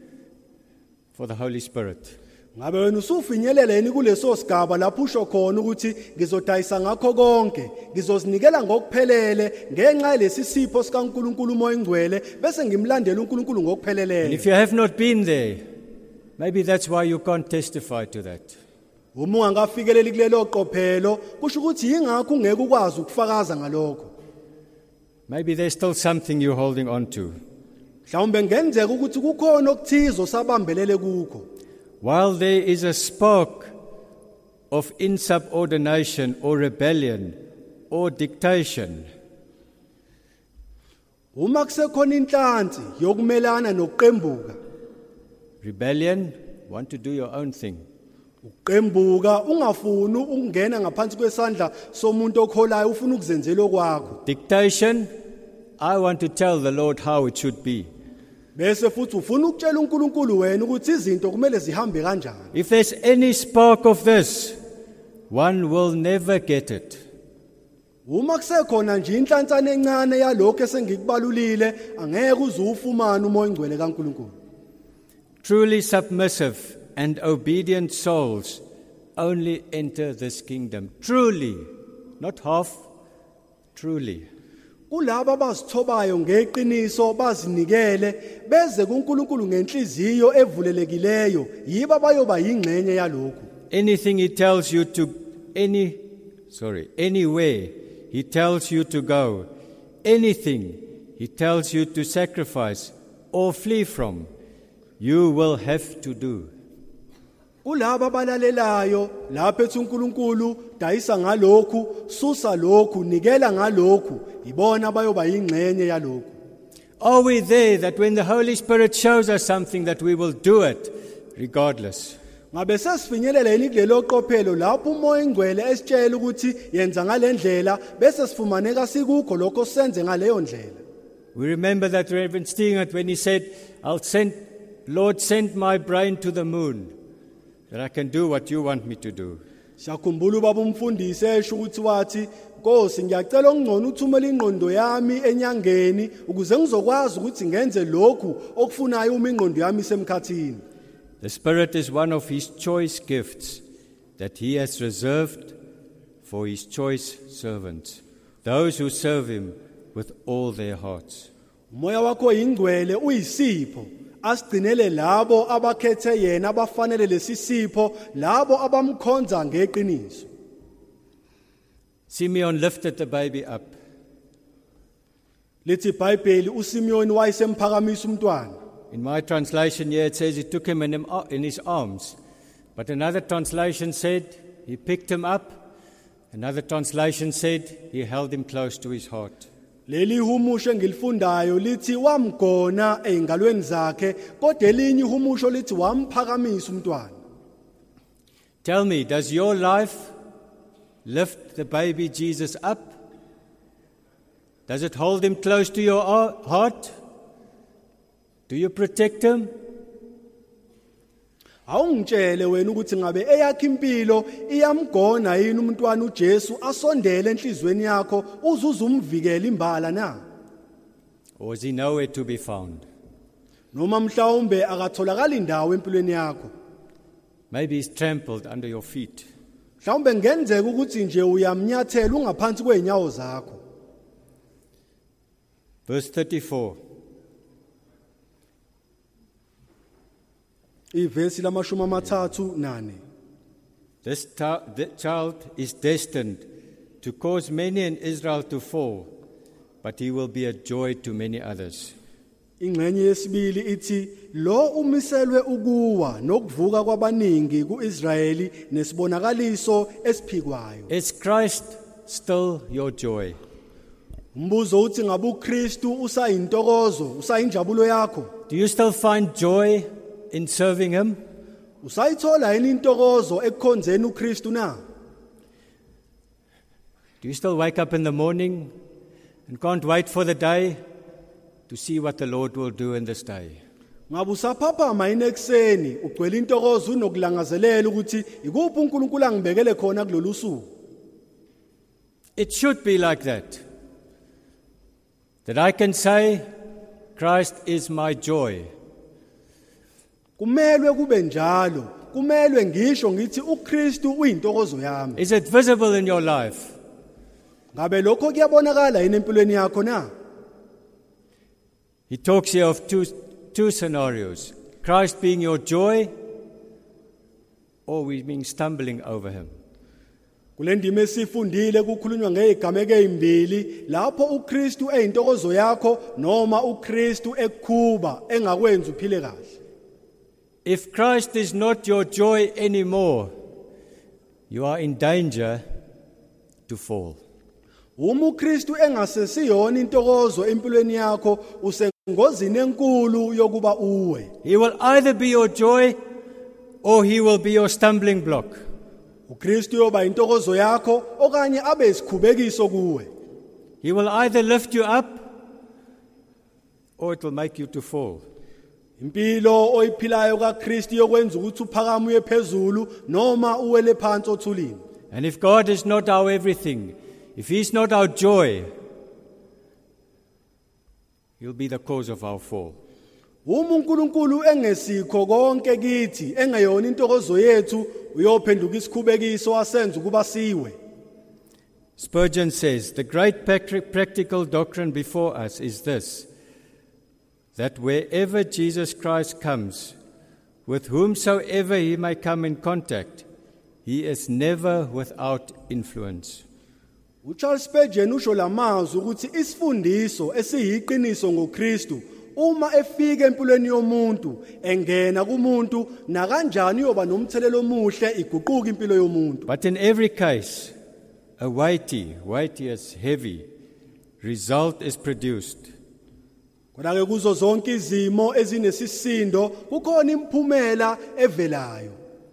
for the Holy Spirit? Ngabe wena usufinyelela yini kuleso sigaba lapho usho khona ukuthi ngizodayisa ngakho konke, ngizozinikela ngokuphelele ngenxa yalesi sipho sikaNkulunkulu umoya oyingcwele bese ngimlandela uNkulunkulu And ngokuphelele. if you have not been there, maybe that's why you can't testify to that. Uma ungakafikeleli kulelo qophelo, kusho ukuthi yingakho ungeke ukwazi ukufakaza ngalokho. Maybe there's still something you're holding on to. mhlawumbe ngenzeka ukuthi kukhona okuthizo sabambelele kukho. While there is a spark of insubordination or rebellion or dictation, Uma kusekhona inhlanzi yokumelana nokuqembuka, rebellion, want to do your own thing. uqembuka ungafuni ukungena ngaphansi kwesandla somuntu okholayo ufuna ukuzenzela okwakho. Dictation, I want to tell the Lord how it should be. Bese futhi ufuna ukutshela uNkulunkulu wena ukuthi izinto kumele zihambe kanjani. If there's any spark of this, one will never get it. Uma kusekhona nje inhlantsana encane yalokho esengikubalulile, angeke uze ufumane umoya ongcwele kaNkulunkulu. Truly submissive and obedient souls only enter this kingdom. Truly, not half, truly. Kulabo abazithobayo ngeqiniso bazinikele beze kuNkulunkulu ngenhliziyo evulelekileyo, yibo abayoba yingxenye yalokho. Anything he tells you to, any, sorry, anywhere he tells you to go, anything he tells you to sacrifice or flee from, you will have to do. Kulabo abalalelayo lapho ethi uNkulunkulu dayisa ngalokhu, susa lokhu, nikela ngalokhu, ibona abayoba yingxenye yalokhu. Are we there that when the Holy Spirit shows us something that we will do it regardless? Ngabe sesifinyelela yini kulelo qophelo lapho umoya engcwele esitshela ukuthi yenza ngalendlela bese sifumaneka sikukho lokho senze ngaleyo ndlela. We remember that Reverend Stingert when he said, I'll send, Lord, send my brain to the moon, that I can do what you want me to do. Siyakhumbula ubaba umfundisi esho ukuthi wathi, Nkosi ngiyacela ongcono uthumela ingqondo yami enyangeni ukuze ngizokwazi ukuthi ngenze lokhu okufunayo uma ingqondo yami isemkhathini. The Spirit is one of his choice gifts that he has reserved for his choice servants, those who serve him with all their hearts. Umoya wakho ingcwele uyisipho, asigcinele labo abakhethe yena abafanele lesisipho, labo abamkhonza ngeqiniso. Simeon lifted the baby up. Lithi iBhayibheli uSimeon wayesemphakamisa umntwana. In my translation here it says he took him in, him in his arms. But another translation said he picked him up. Another translation said he held him close to his heart. Leli humusho engilifundayo lithi wamgona eingalweni zakhe, kodwa elinye ihumusho lithi wamphakamisa umntwana. Tell me, does your life lift the baby Jesus up? Does it hold him close to your heart? Do you protect him? Awungitshele wena ukuthi ngabe eyakhe impilo iyamgona yini umntwana uJesu asondele enhlizweni yakho uzuze umvikele imbala na? Or is he nowhere to be found? Noma mhlawumbe akatholakala indawo empilweni yakho. Maybe he's trampled under your feet. Mhlawumbe ngenzeka ukuthi nje uyamnyathela ungaphansi kweinyawo zakho. Verse thirty-four. Ivesi lamashumi amathathu nane. This ta- the child is destined to cause many in Israel to fall, but he will be a joy to many others. Ingxenye yesibili ithi lo umiselwe ukuwa nokuvuka kwabaningi kuIsrayeli nesibonakaliso esiphikwayo. Is Christ still your joy? Umbuzo uthi ngabe uKristu usayintokozo, usayinjabulo yakho? Do you still find joy in serving him? Usayithola yini intokozo ekukhonzeni uKristu na? Do you still wake up in the morning and can't wait for the day to see what the Lord will do in this day? Ngabe usaphaphama yini ekseni ugcwele intokozo unokulangazelela ukuthi ikuphi uNkulunkulu angibekele khona kulolu suku? It should be like that. That I can say, Christ is my joy. Kumelwe kube njalo, kumelwe ngisho ngithi uKristu uyintokozo yami. Is it visible in your life? Ngabe lokho kuyabonakala yini empilweni yakho na? He talks here of two, two scenarios. Christ being your joy, or we being stumbling over him. Kulendima esifundile kukhulunywa ngezigameko ezimbili lapho uKristu eyintokozo yakho noma uKristu ekukhuba engakwenza uphile kahle. If Christ is not your joy anymore, you are in danger to fall. Uma uKristu engasesiyona intokozo empilweni yakho usengozini enkulu yokuba uwe. He will either be your joy or he will be your stumbling block. uKristu yoba intokozo yakho okanye abe isikhubekiso kuwe. He will either lift you up or it will make you to fall. Impilo oyiphilayo kaKristu yokwenza ukuthi uphakame uye phezulu noma uwele phansi othulini. And if God is not our everything, if he's not our joy, he'll be the cause of our fall. Uma uNkulunkulu engesikho konke kithi engeyona intokozo yethu uyophenduka isikhubekiso asenza ukuba siwe. Spurgeon says, the great practical doctrine before us is this, that wherever Jesus Christ comes, with whomsoever he may come in contact, he is never without influence. uCharles Spurgeon usho lamazwi ukuthi isifundiso esiyiqiniso ngoKristu uma efika empilweni yomuntu engena kumuntu na kanjani uyoba nomthelelo omuhle iguquka impilo yomuntu. But in every case, a weighty, weighty as heavy, result is produced. Kodwa ke kuzo zonke izimo ezinesisindo kukhona imphumela evelayo.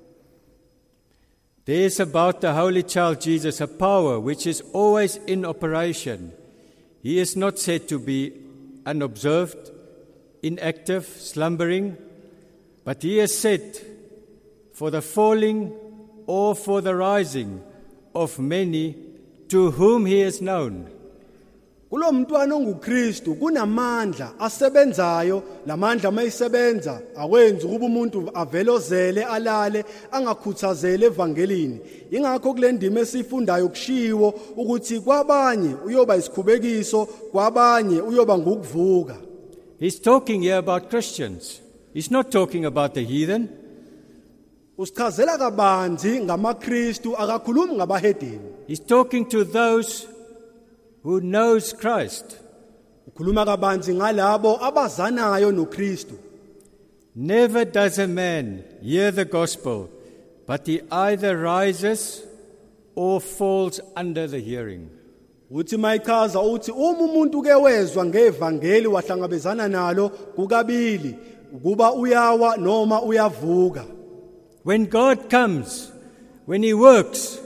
There is about the Holy Child Jesus a power which is always in operation. He is not said to be unobserved, inactive, slumbering, but he is said for the falling or for the rising of many to whom he is known. Kulo mntwana onguKristu kunamandla asebenzayo, lamandla mayisebenza akwenza ukuba umuntu avelozele alale angakhuthazele evangelini. Ingakho kule ndima esifundayo kushiwo ukuthi kwabanye uyoba isikhubekiso, kwabanye uyoba ngokuvuka. He's talking here about Christians. He's not talking about the heathen. Usichazela kabanzi ngamaKristu akakhulumi ngabahedeni. He's talking to those who knows Christ. Ukhuluma kabanzi ngalabo abazanayo noKristu. Never does a man hear the gospel, but he either rises or falls under the hearing. Uthi mayichaza uthi uma umuntu ke wezwa ngevangeli wahlangabezana nalo kukabili ukuba uyawa noma uyavuka. When God comes, when he works,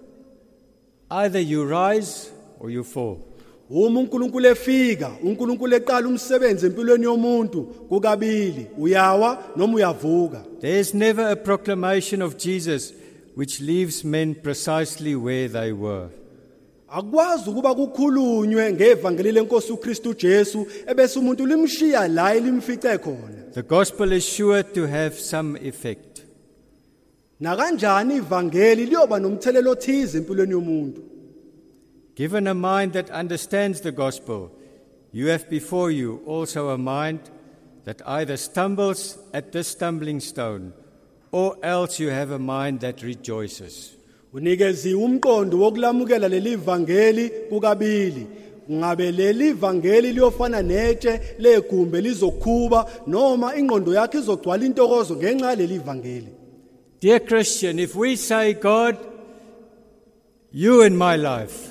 either you rise or you fall. Uma uNkulunkulu efika, uNkulunkulu eqala umsebenzi empilweni yomuntu kukabili uyawa noma uyavuka. There is never a proclamation of Jesus which leaves men precisely where they were. Akwazi ukuba kukhulunywe ngevangeli lenkosi uKristu Jesu ebese umuntu limshiya la elimfice khona. The gospel is sure to have some effect. Na kanjani ivangeli liyoba nomthelelo othize empilweni yomuntu. Given a mind that understands the gospel, you have before you also a mind that either stumbles at this stumbling stone, or else you have a mind that rejoices. Unikezi umqondo wokulamukela leli vangeli kukabili. Ngabe leli vangeli liyofana netshe legumbe lizokhuba noma ingqondo yakhe izogcwala intokozo ngenxa leli vangeli. Dear Christian, if we say, God, you in my life,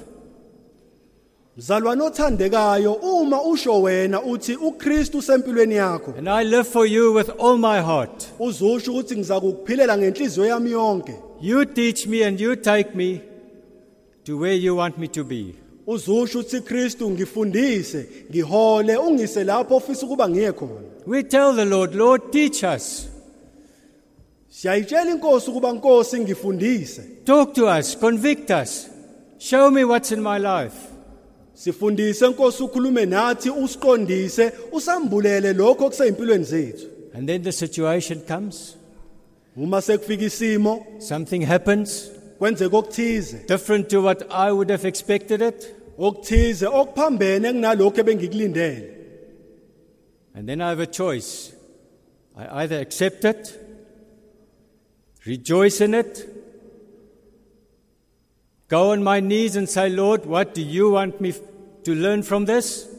Mzalwane othandekayo uma usho wena uthi uKristu sempilweni yakho and I live for you with all my heart, uzusho ukuthi ngizakuphilela ngenhliziyo yami yonke. you teach me and you take me to where you want me to be. Uzusho ukuthi Kristu ngifundise ngihole ungise lapho ofisa ukuba ngiye khona. We tell the Lord, Lord, teach us. Siyayitshela inkosi ukuba Nkosi ngifundise. Talk to us, convict us. Show me what's in my life. Sifundise Nkosi ukhulume nathi usiqondise usambulele lokho okuseyimpilweni zethu. And then the situation comes. Uma sekufika isimo Something happens kwenzeka okuthize different to what I would have expected it. okuthize okuphambene kunalokho ebengikulindele. And then I have a choice. I either accept it, rejoice in it, go on my knees and say, Lord, what do you want me f- to learn from this?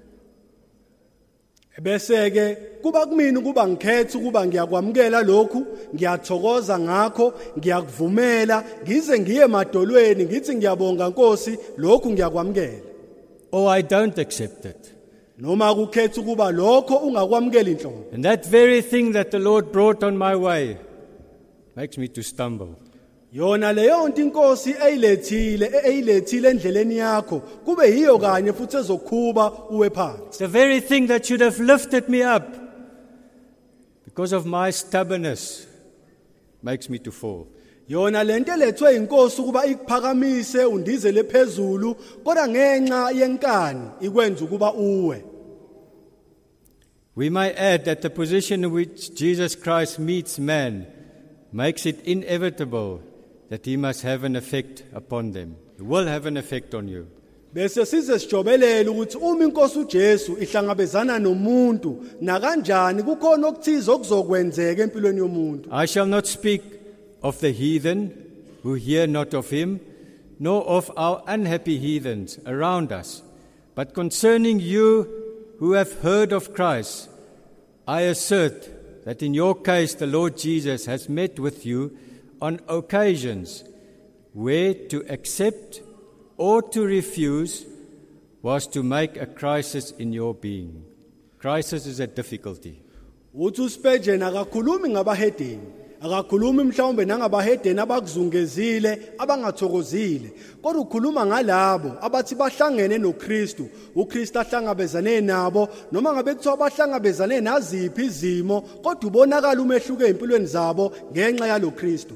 bese ke kuba kumina ukuba ngikhethe ukuba ngiyakwamukela lokhu ngiyathokoza ngakho ngiyakuvumela ngize ngiye emadolweni ngithi ngiyabonga Nkosi lokhu ngiyakwamukela Or I don't accept it. noma ukukhetha ukuba lokho ungakwamukela inhlobo And that very thing that the Lord brought on my way makes me to stumble. yona leyo nto inkosi eyilethile eyilethile endleleni yakho kube yiyo kanye futhi ezokhuba uwe phansi The very thing that should have lifted me up because of my stubbornness makes me to fall. yona lento elethwe inkosi ukuba ikuphakamise undizele phezulu kodwa ngenxa yenkani ikwenza ukuba uwe We may add that the position in which Jesus Christ meets man makes it inevitable that he must have an effect upon them. He will have an effect on you. bese size sijobelela ukuthi uma inkosi uJesu ihlangabezana nomuntu na kanjani kukhona okuthize okuzokwenzeka empilweni yomuntu I shall not speak of the heathen who hear not of him, nor of our unhappy heathens around us. But concerning you who have heard of Christ, I assert that in your case the Lord Jesus has met with you on occasions where to accept or to refuse was to make a crisis in your being. Crisis is a difficulty. uthi uSpurgeon akakhulumi ngabahedeni akakhulumi mhlawumbe nangabahedeni abakuzungezile abangathokozile kodwa ukhuluma ngalabo abathi bahlangene noKristu uKristu ahlangabezane nabo noma ngabe kuthiwa bahlangabezane naziphi izimo kodwa ubonakala umehluko empilweni zabo ngenxa yalo Kristu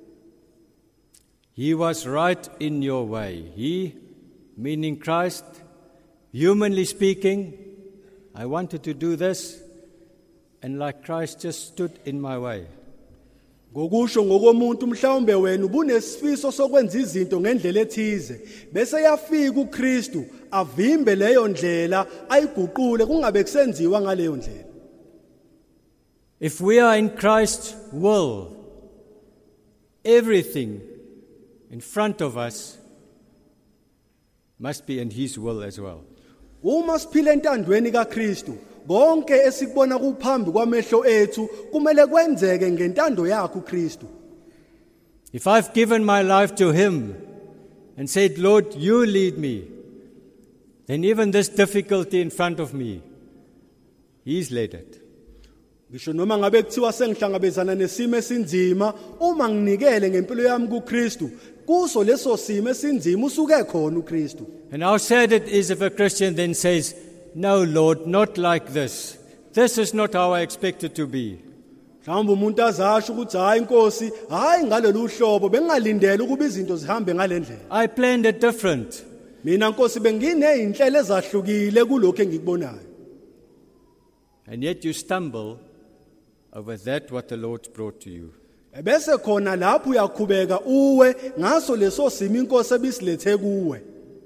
He was right in your way. He, meaning Christ, humanly speaking, I wanted to do this, and like Christ just stood in my way. ngokusho ngokomuntu mhlawumbe wena ubunesifiso sokwenza izinto ngendlela ethize bese yafika uKristu avimbe leyo ndlela ayiguqule kungabe kusenziwa ngaleyo ndlela If we are in Christ's will, everything in front of us must be in His will as well. uma siphila entandweni kaKristu konke esikubona kuphambi kwamehlo ethu kumele kwenzeke ngentando yakhe uKristu If I've given my life to Him and said, Lord, you lead me, then even this difficulty in front of me, He's led it. ngisho noma ngabe kuthiwa sengihlangabezana nesimo esinzima uma nginikele ngempilo yami kuKristu kuso leso simo esinzima usuke khona uKristu And how sad it is if a Christian then says, no, Lord, not like this. This is not how I expect it to be. mhlawumbe umuntu azasho ukuthi hayi inkosi hayi ngalolu hlobo bengalindele ukuba izinto zihambe ngalendlela I planned it different. mina nkosi benginezinhlelo ezahlukile kulokho engikubonayo And yet you stumble over that what the Lord brought to you. bese khona lapho uyakhubeka uwe ngaso leso simo inkosi ebisilethe kuwe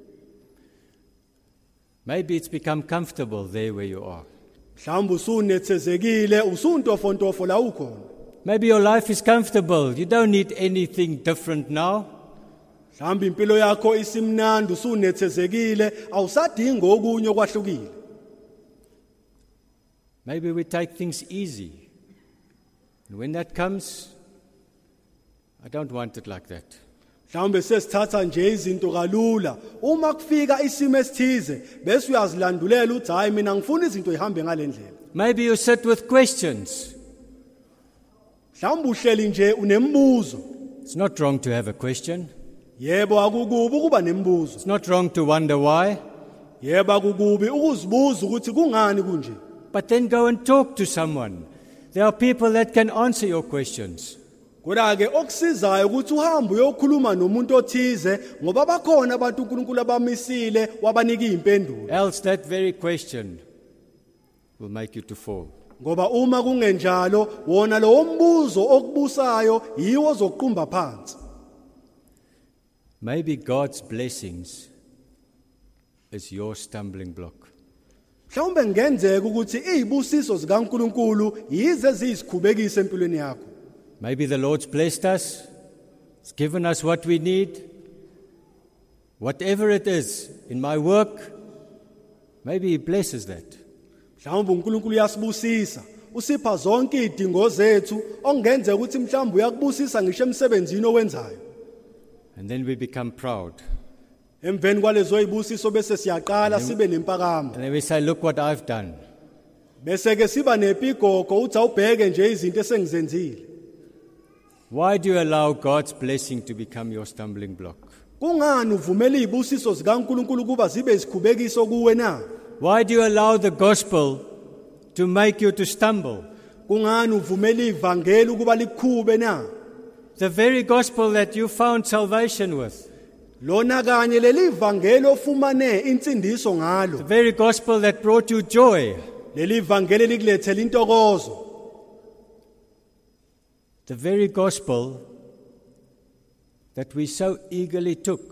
Maybe it's become comfortable there where you are. mhlawumbe usunethezekile usuntofontofo la ukhona Maybe your life is comfortable. You don't need anything different now. mhlawumbe impilo yakho isimnandi usunethezekile awusadingi okunye okwahlukile Maybe we take things easy. And when that comes, I don't want it like that. mhlawumbe sesithatha nje izinto kalula uma kufika isimo esithize bese uyazilandulela uthi hayi mina ngifuna izinto ihambe ngalendlela Maybe you sit with questions. mhlawumbe uhleli nje unembuzo It's not wrong to have a question. yebo akukubi ukuba nembuzo It's not wrong to wonder why. yebo akukubi ukuzibuza ukuthi kungani kunje But then go and talk to someone. There are people that can answer your questions. kodwa ke okusizayo ukuthi uhambe uyokhuluma nomuntu othize ngoba bakhona abantu uNkulunkulu abamisile wabanika izimpendulo Else that very question will make you to fall. ngoba uma kungenjalo wona lo mbuzo okubusayo yiwo ozoqhumba phansi Maybe God's blessings is your stumbling block. mhlawumbe ngenzeka ukuthi izibusiso zikaNkulunkulu yize ezisikhubekisa empilweni yakho Maybe the Lord's blessed us. He's given us what we need. Whatever it is, in my work, maybe He blesses that. Mhlawumbe uNkulunkulu uyasibusisa usipha zonke idingo zethu ongenze ukuthi mhlawumbe uyakubusisa ngisho emsebenzini owenzayo. And then we become proud. Emveni kwalezo ibusiso bese siyaqala sibe nempakamo. And then we say, look what I've done. Bese ke siba nepigogo uthi awubheke nje izinto esengizenzile. Why do you allow God's blessing to become your stumbling block? Kungani uvumela izibusiso zikaNkulunkulu kuba zibe isikhubekiso kuwe na? Why do you allow the gospel to make you to stumble? Kungani uvumela ivangeli ukuba likhube na? The very gospel that you found salvation with. Lona kanye leli vangeli ofumane insindiso ngalo. The very gospel that brought you joy. Leli vangeli likulethela intokozo. The very gospel that we so eagerly took.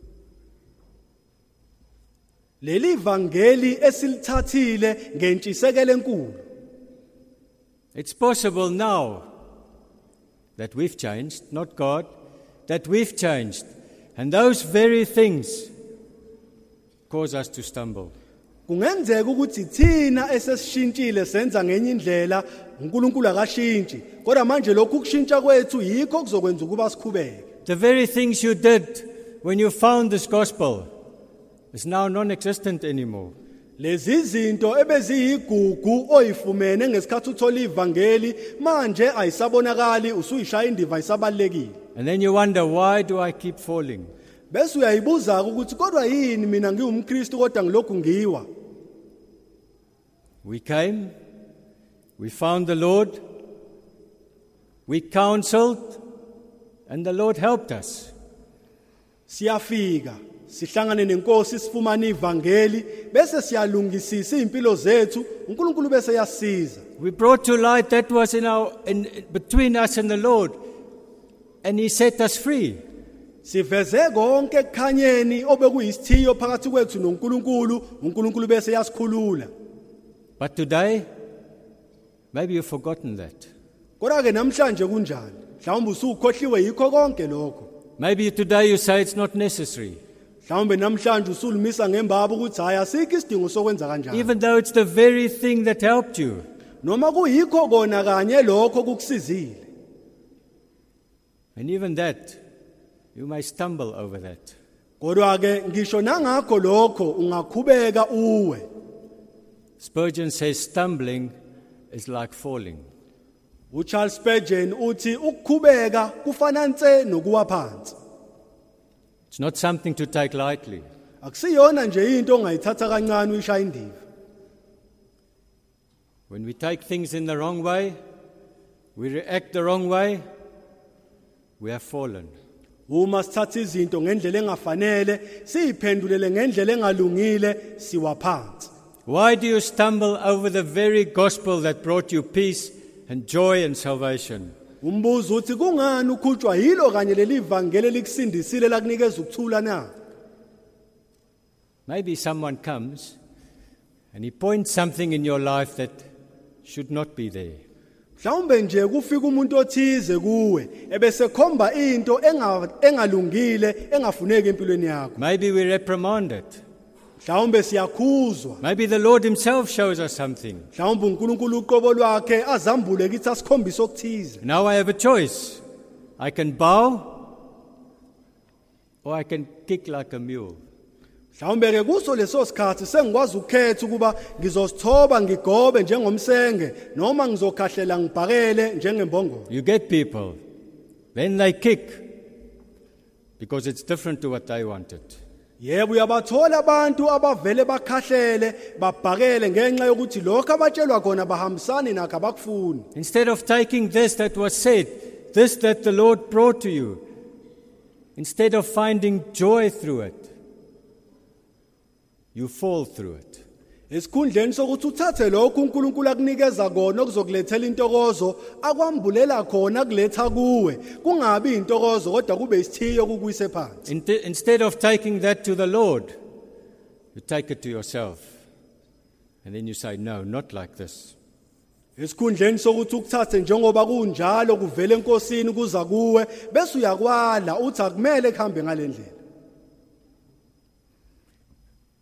Leli vangeli esilithathile ngentshisekelo enkulu. It's possible now that we've changed, not God, that we've changed. And those very things cause us to stumble. Kungenzeka ukuthi thina esesishintshile senza ngenye indlela uNkulunkulu akashintshi kodwa manje lokhu kushintsha kwethu yikho kuzokwenza ukuba sikhubeke. The very things you did when you found this gospel is now non-existent anymore. Lezi zinto ebeziyigugu oyifumene ngesikhathi uthola ivangeli manje ayisabonakali usuyishaya indiva isabalekile. And then you wonder, why do I keep falling? Bese uyayibuza ukuthi kodwa yini mina ngiwumKristu kodwa ngilokhu ngiwa. We came, we found the Lord, we counseled, and the Lord helped us. Siyafika, sihlangane nenkosi sifumana ivangeli bese siyalungisisa impilo zethu uNkulunkulu bese yasiza. We brought to light that was in our in, between us and the Lord, and He set us free. Siveze konke ekukhanyeni obekuyisithiyo phakathi kwethu noNkulunkulu uNkulunkulu bese yasikhulula. But today, maybe you've forgotten that. Kodwa ke namhlanje kunjani? Mhlawumbe usukhohliwe yikho konke lokho. Maybe today you say it's not necessary. Mhlawumbe namhlanje usulumisa ngembaba ukuthi hayi asikho isidingo sokwenza kanjalo. Even though it's the very thing that helped you. Noma kuyikho kona kanye lokho kukusizile. And even that, you may stumble over that. Kodwa ke ngisho nangakho lokho ungakhubeka uwe. Spurgeon says stumbling is like falling. uCharles Spurgeon uthi ukukhubeka kufana nse nokuwa phansi. It's not something to take lightly. Akusiyona nje into ongayithatha kancane uyishaya indiva. When we take things in the wrong way, we react the wrong way, we have fallen. Uma sithatha izinto ngendlela engafanele, siyiphendulele ngendlela engalungile, siwa phansi. Why do you stumble over the very gospel that brought you peace and joy and salvation? Umbuzo uthi kungani ukhutshwa yilo kanye leli vangeli likusindisile lakunikeza ukuthula na? Maybe someone comes and he points something in your life that should not be there. Mhlawumbe nje kufika umuntu othize kuwe ebese khomba into engalungile engafuneki empilweni yakho. Maybe we reprimand it. Mhlawumbe siyakhuzwa. Maybe the Lord Himself shows us something. Mhlawumbe uNkulunkulu uqobo lwakhe azambule kithi asikhombise okuthize. Now I have a choice. I can bow or I can kick like a mule. Mhlawumbe ke kuso leso sikhathi sengikwazi ukukhetha ukuba ngizosithoba ngigobe njengomsenge noma ngizokhahlela ngibhakele njengembongolo. You get people, then they kick because it's different to what they wanted. Yebo uyabathola abantu abavele bakhahlele babhakele ngenxa yokuthi lokho abatshelwa khona bahambisani nakho abakufuni. Instead of taking this that was said, this that the Lord brought to you, instead of finding joy through it, you fall through it. Esikhundleni sokuthi uthathe lokho uNkulunkulu akunikeza kona okuzokulethela intokozo akwambulela khona kuletha kuwe kungabi intokozo kodwa kube isithiyo kukuyise phansi. Instead of taking that to the Lord, you take it to yourself. And then you say, no, not like this. Esikhundleni sokuthi ukuthathe njengoba kunjalo kuvela enkosini kuza kuwe bese uyakwala uthi akumele kuhambe ngalendlela.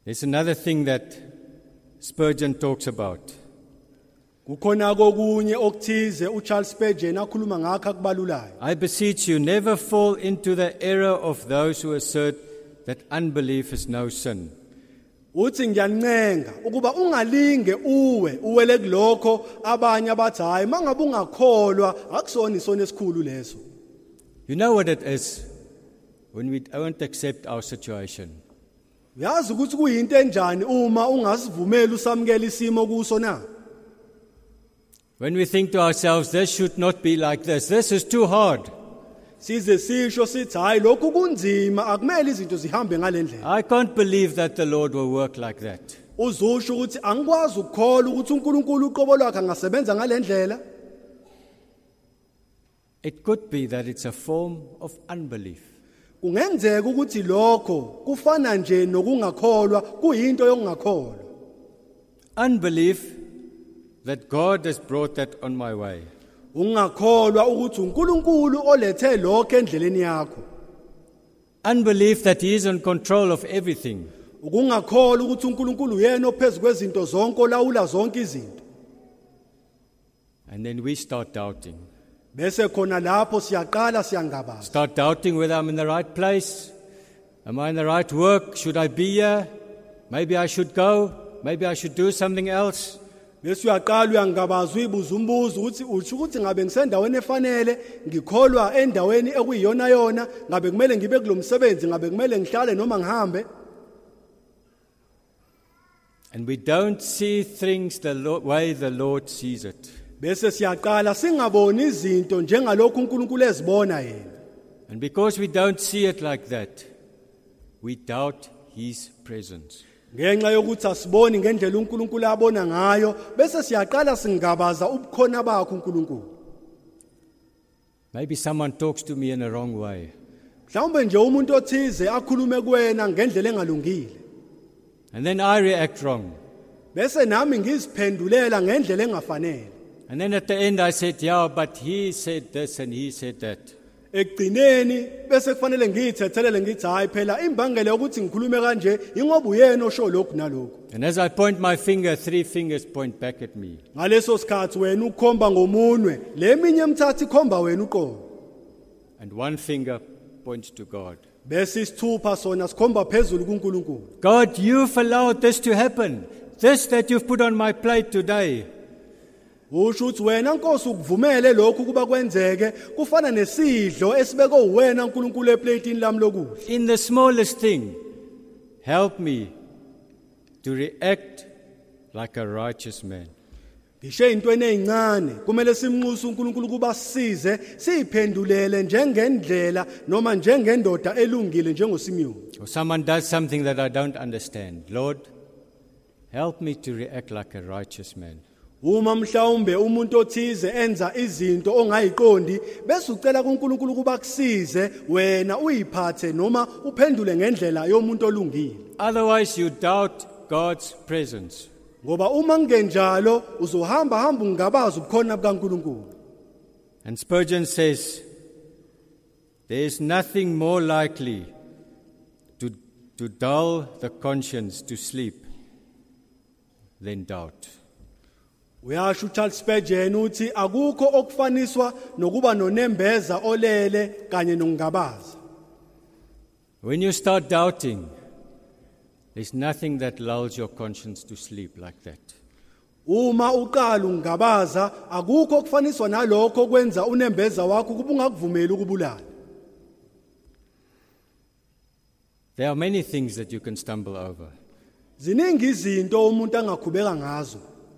There's another thing that Spurgeon talks about. Kukhona kokunye okuthize uCharles Spurgeon akhuluma ngakho akubalulayo. I beseech you, never fall into the error of those who assert that unbelief is no sin. Uthi ngiyancenga ukuba ungalinge uwe uwele kulokho abanye abathi hayi mangabe ungakholwa akusona isona esikhulu leso. You know what it is when we don't accept our situation. Uyazi ukuthi kuyinto enjani uma ungasivumeli usamukela isimo kuso na? When we think to ourselves, this should not be like this, this is too hard. Size sisho sithi hayi lokhu kunzima akumele izinto zihambe ngalendlela. I can't believe that the Lord will work like that. Uzusho ukuthi angikwazi ukukholwa ukuthi uNkulunkulu uqobo lwakhe angasebenza ngalendlela. It could be that it's a form of unbelief. Kungenzeka ukuthi lokho kufana nje nokungakholwa kuyinto yokungakholwa. Unbelief that God has brought that on my way. Ungakholwa ukuthi uNkulunkulu olethe lokho endleleni yakho. Unbelief that He is in control of everything. Ukungakholwa ukuthi uNkulunkulu uyena ophezulu kwezinto zonke olawula zonke izinto. And then we start doubting. Bese khona lapho siyaqala siyangabaza. Start doubting whether I'm in the right place. Am I in the right work? Should I be here? Maybe I should go. Maybe I should do something else. Bese uyaqala uyangabaza uyibuza umbuzo ukuthi uthi ukuthi ngabe ngisendaweni efanele, ngikholwa endaweni ekuyiyona yona, ngabe kumele ngibe kulomsebenzi, ngabe kumele ngihlale noma ngihambe. And we don't see things the Lord, way the Lord sees it. Bese siyaqala singaboni izinto njengalokhu uNkulunkulu ezibona yena. And because we don't see it like that, we doubt His presence. Ngenxa yokuthi asiboni ngendlela uNkulunkulu abona ngayo, bese siyaqala singabaza ubukhona bakhe uNkulunkulu. Maybe someone talks to me in a wrong way. Mhlawumbe nje umuntu othize akhulume kuwena ngendlela engalungile. And then I react wrong. Bese nami ngiziphendulela ngendlela engafanele. And then at the end I said, yeah, but he said this and he said that. Ekugcineni bese kufanele ngiyithethelele ngithi hayi phela imbangela ukuthi ngikhulume kanje ingoba uyena osho lokhu nalokhu. And as I point my finger, three fingers point back at me. Ngaleso sikhathi wena ukhomba ngomunwe, leminye emthatha ikhomba wena uqobo. And one finger points to God. Bese isithupha sona sikhomba phezulu kuNkulunkulu. God, you've allowed this to happen. This that you've put on my plate today. Usho ukuthi wena Nkosi ukuvumele lokhu kuba kwenzeke kufana nesidlo esibekwe uwena uNkulunkulu eplatini lami lokudla. In the smallest thing, help me to react like a righteous man. Ngisho intweni ezincane kumele simnxuse uNkulunkulu kuba sisize siphendulele njengendlela noma njengendoda elungile njengoSimiyoni. Or someone does something that I don't understand. Lord, help me to react like a righteous man. Uma mhlawumbe umuntu othize enza izinto ongayiqondi bese ucela kuNkulunkulu kuba kusize wena uyiphathe noma uphendule ngendlela yomuntu olungile. Otherwise you doubt God's presence. Ngoba uma ngenjalo uzohamba hamba ungabaza ubukhona bukaNkulunkulu. And Spurgeon says, there is nothing more likely to, to dull the conscience to sleep than doubt. Uyasho uCharles Spurgeon uthi akukho okufaniswa nokuba nonembeza olele kanye nokungabaza. When you start doubting, there's nothing that lulls your conscience to sleep like that. Uma uqala ungabaza akukho okufaniswa nalokho okwenza unembeza wakho kuba ungakuvumeli ukubulala. There are many things that you can stumble over. Ziningi izinto umuntu angakhubeka ngazo.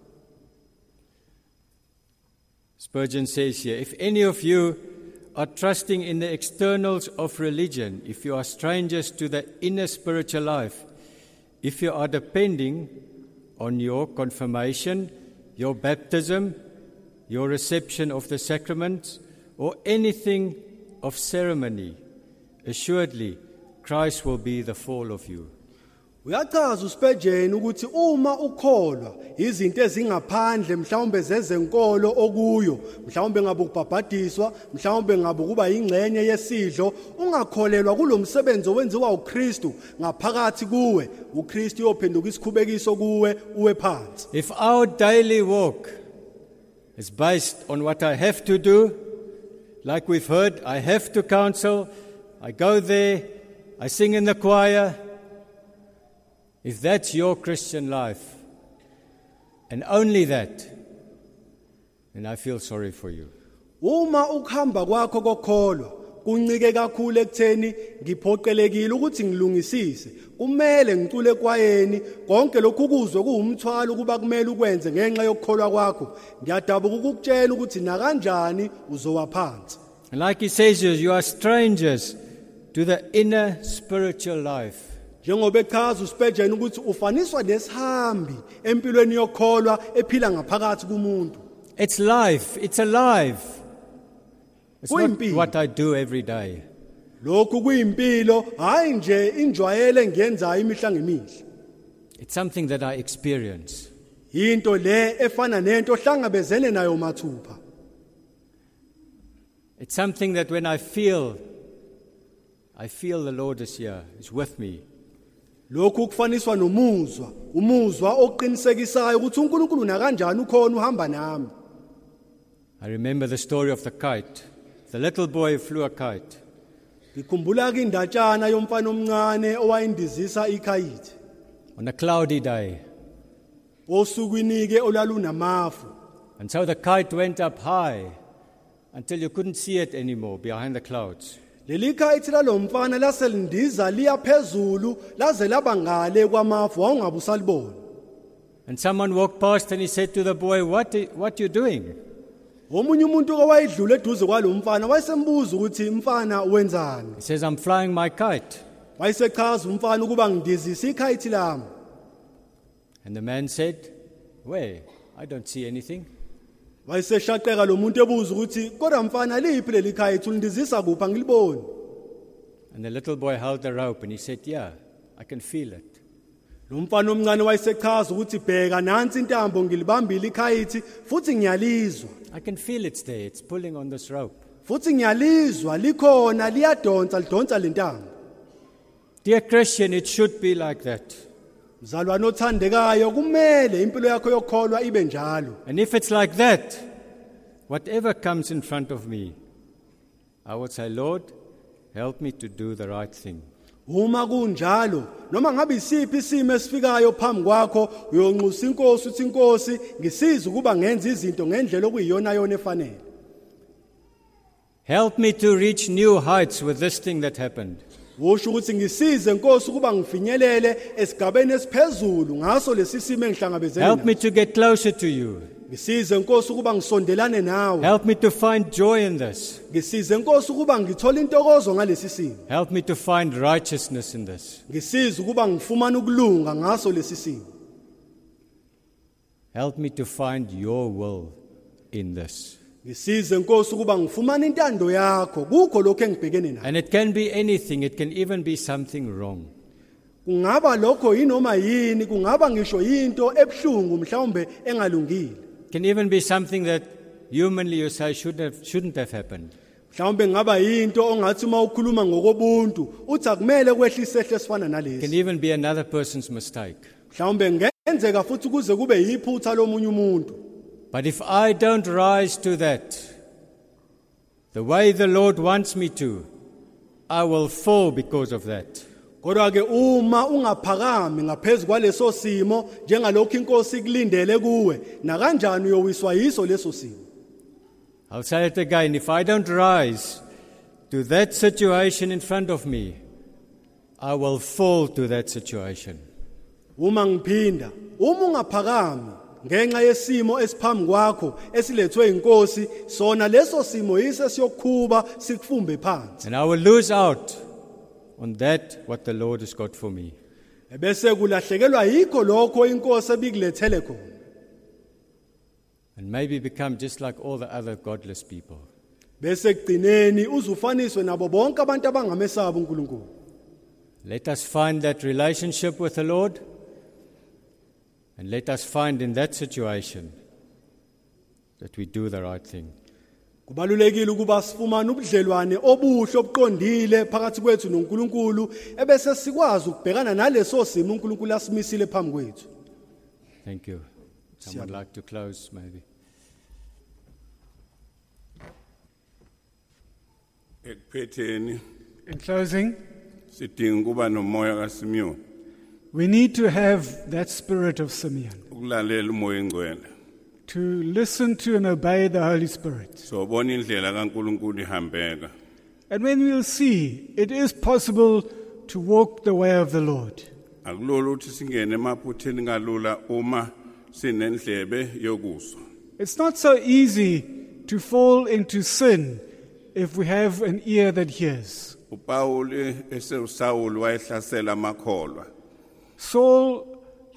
Spurgeon says here, if any of you are trusting in the externals of religion, if you are strangers to the inner spiritual life, if you are depending on your confirmation, your baptism, your reception of the sacraments, or anything of ceremony, assuredly Christ will be the fall of you. Uyachaza uSpurgeon ukuthi uma ukholwa izinto ezingaphandle mhlawumbe zezenkolo okuyo mhlawumbe ngabe ukubhabhadiswa mhlawumbe ngabe kuba ingxenye yesidlo ungakholelwa kulomsebenzi owenziwa uKristu ngaphakathi kuwe uKristu uyophenduka isikhubekiso kuwe uwe phansi. If our daily walk is based on what I have to do, like we've heard, I have to counsel, I go there, I sing in the choir. If that's your Christian life, and only that, then I feel sorry for you. Uma ukuhamba kwakho kokholwa kuncike kakhulu ekutheni ngiphoqelekile ukuthi ngilungisise kumele ngicule kwayeni konke lokhu kuzwe kuumthwalo kuba kumele ukwenze ngenxa yokukholwa kwakho ngiyadabuka ukukutshela ukuthi na kanjani uzowa phansi. And like he says, you are strangers to the inner spiritual life. Njengoba echaza uSpurgeon ukuthi ufaniswa nesihambi empilweni yokholwa ephila ngaphakathi kumuntu. It's life, it's alive. It's not Kuyimpilo. what I do every day. Lokhu kuyimpilo hayi nje injwayele engiyenzayo imihla ngemihla. It's something that I experience. Into le efana nento ohlangabezene nayo mathupha. It's something that when I feel, I feel the Lord is here, is with me. Lokhu kufaniswa nomuzwa, umuzwa oqinisekisayo ukuthi uNkulunkulu na kanjani ukhona uhamba nami. I remember the story of the kite. The little boy flew a kite. Ngikhumbula ke indatshana yomfana omncane owayindizisa ikhayithi. On a cloudy day. Osukwini ke olalunamafu. And so the kite went up high until you couldn't see it anymore behind the clouds. Leli khayithi lalomfana laselindiza liya phezulu laze labangale kwamafu wawungabe usalibona. And someone walked past and he said to the boy, what are, what are you doing? Omunye umuntu owayedlula eduze kwalomfana wayesembuza ukuthi mfana wenzani. He says, I'm flying my kite. Wayesechaza umfana ukuba ngidizisa ikhayithi lami. And the man said, where? I don't see anything. Wayeseshaqeka lo muntu ebuza ukuthi kodwa mfana liphi leli khayithi ulindizisa kuphi angiliboni. And the little boy held the rope and he said, yeah, I can feel it. Lo mfana omncane wayesechaza ukuthi bheka nansi intambo ngilibambile ikhayithi futhi ngiyalizwa. I can feel it's there. It's pulling on this rope. Futhi ngiyalizwa likhona liyadonsa lidonsa lentambo. Dear Christian, it should be like that. Mzalwane othandekayo kumele impilo yakho yokholwa ibe njalo. And if it's like that, whatever comes in front of me, I would say, Lord, help me to do the right thing. Uma kunjalo noma ngabe isiphi isimo esifikayo phambi kwakho uyonxusa inkosi uthi inkosi ngisiza ukuba ngenze izinto ngendlela okuyiyona yona efanele. Help me to reach new heights with this thing that happened. Usho ukuthi ngisize inkosi ukuba ngifinyelele esigabeni esiphezulu ngaso lesi simo engihlangabezene. Help me to get closer to you. Ngisize inkosi ukuba ngisondelane nawe. Help me to find joy in this. Ngisize inkosi ukuba ngithola intokozo ngalesi simo. Help me to find righteousness in this. Ngisize ukuba ngifumane ukulunga ngaso lesi simo. Help me to find your will in this. Ngisize inkosi ukuba ngifumane intando yakho kukho lokho engibhekene nakho. And it can be anything. It can even be something wrong. Kungaba lokho yinoma yini kungaba ngisho into ebhlungu mhlawumbe engalungile. It can even be something that humanly you say should have, shouldn't have happened. Mhlawumbe ngaba into ongathi uma ukhuluma ngokobuntu uthi akumele kwehlise ehle sifana It can nalesi. even be another person's mistake. Mhlawumbe ngenzeka futhi kuze kube yiphutha lomunye umuntu. But if I don't rise to that, the way the Lord wants me to, I will fall because of that. Kodwa ke uma ungaphakami ngaphezulu kwaleso simo njengalokho inkosi kulindele kuwe na kanjani uyowiswa yiso leso simo. I'll say it again. If I don't rise to that situation in front of me, I will fall to that situation. Uma ngiphinda uma ungaphakami ngenxa yesimo esiphambi kwakho esilethwe inkosi sona leso simo yise siyokhuba sikufumbe phansi. And I will lose out on that what the Lord has got for me. Ebese kulahlekelwa yikho lokho inkosi ebikulethele khona. And maybe become just like all the other godless people. Bese kugcineni uzufaniswe nabo bonke abantu abangamesaba uNkulunkulu. Let us find that relationship with the Lord, and let us find in that situation that we do the right thing. Kubalulekile ukuba sifumane ubudlelwane obuhle obuqondile phakathi kwethu noNkulunkulu ebese sikwazi ukubhekana naleso simo uNkulunkulu asimisile phambi kwethu. Thank you. Someone would like to close maybe. Ekuphetheni In closing, sidinga kuba nomoya kaSimiyoni we need to have that spirit of Simeon, ukulalela umoya engcwele. to listen to and obey the Holy Spirit. So bona indlela kaNkulunkulu ihambeka. And when we'll see, it is possible to walk the way of the Lord. Akulula ukuthi singene emaphutheni kalula uma sinendlebe yokuzwa. It's not so easy to fall into sin if we have an ear that hears. uPaul eseUSawuli wayehlasela amakholwa. Saul,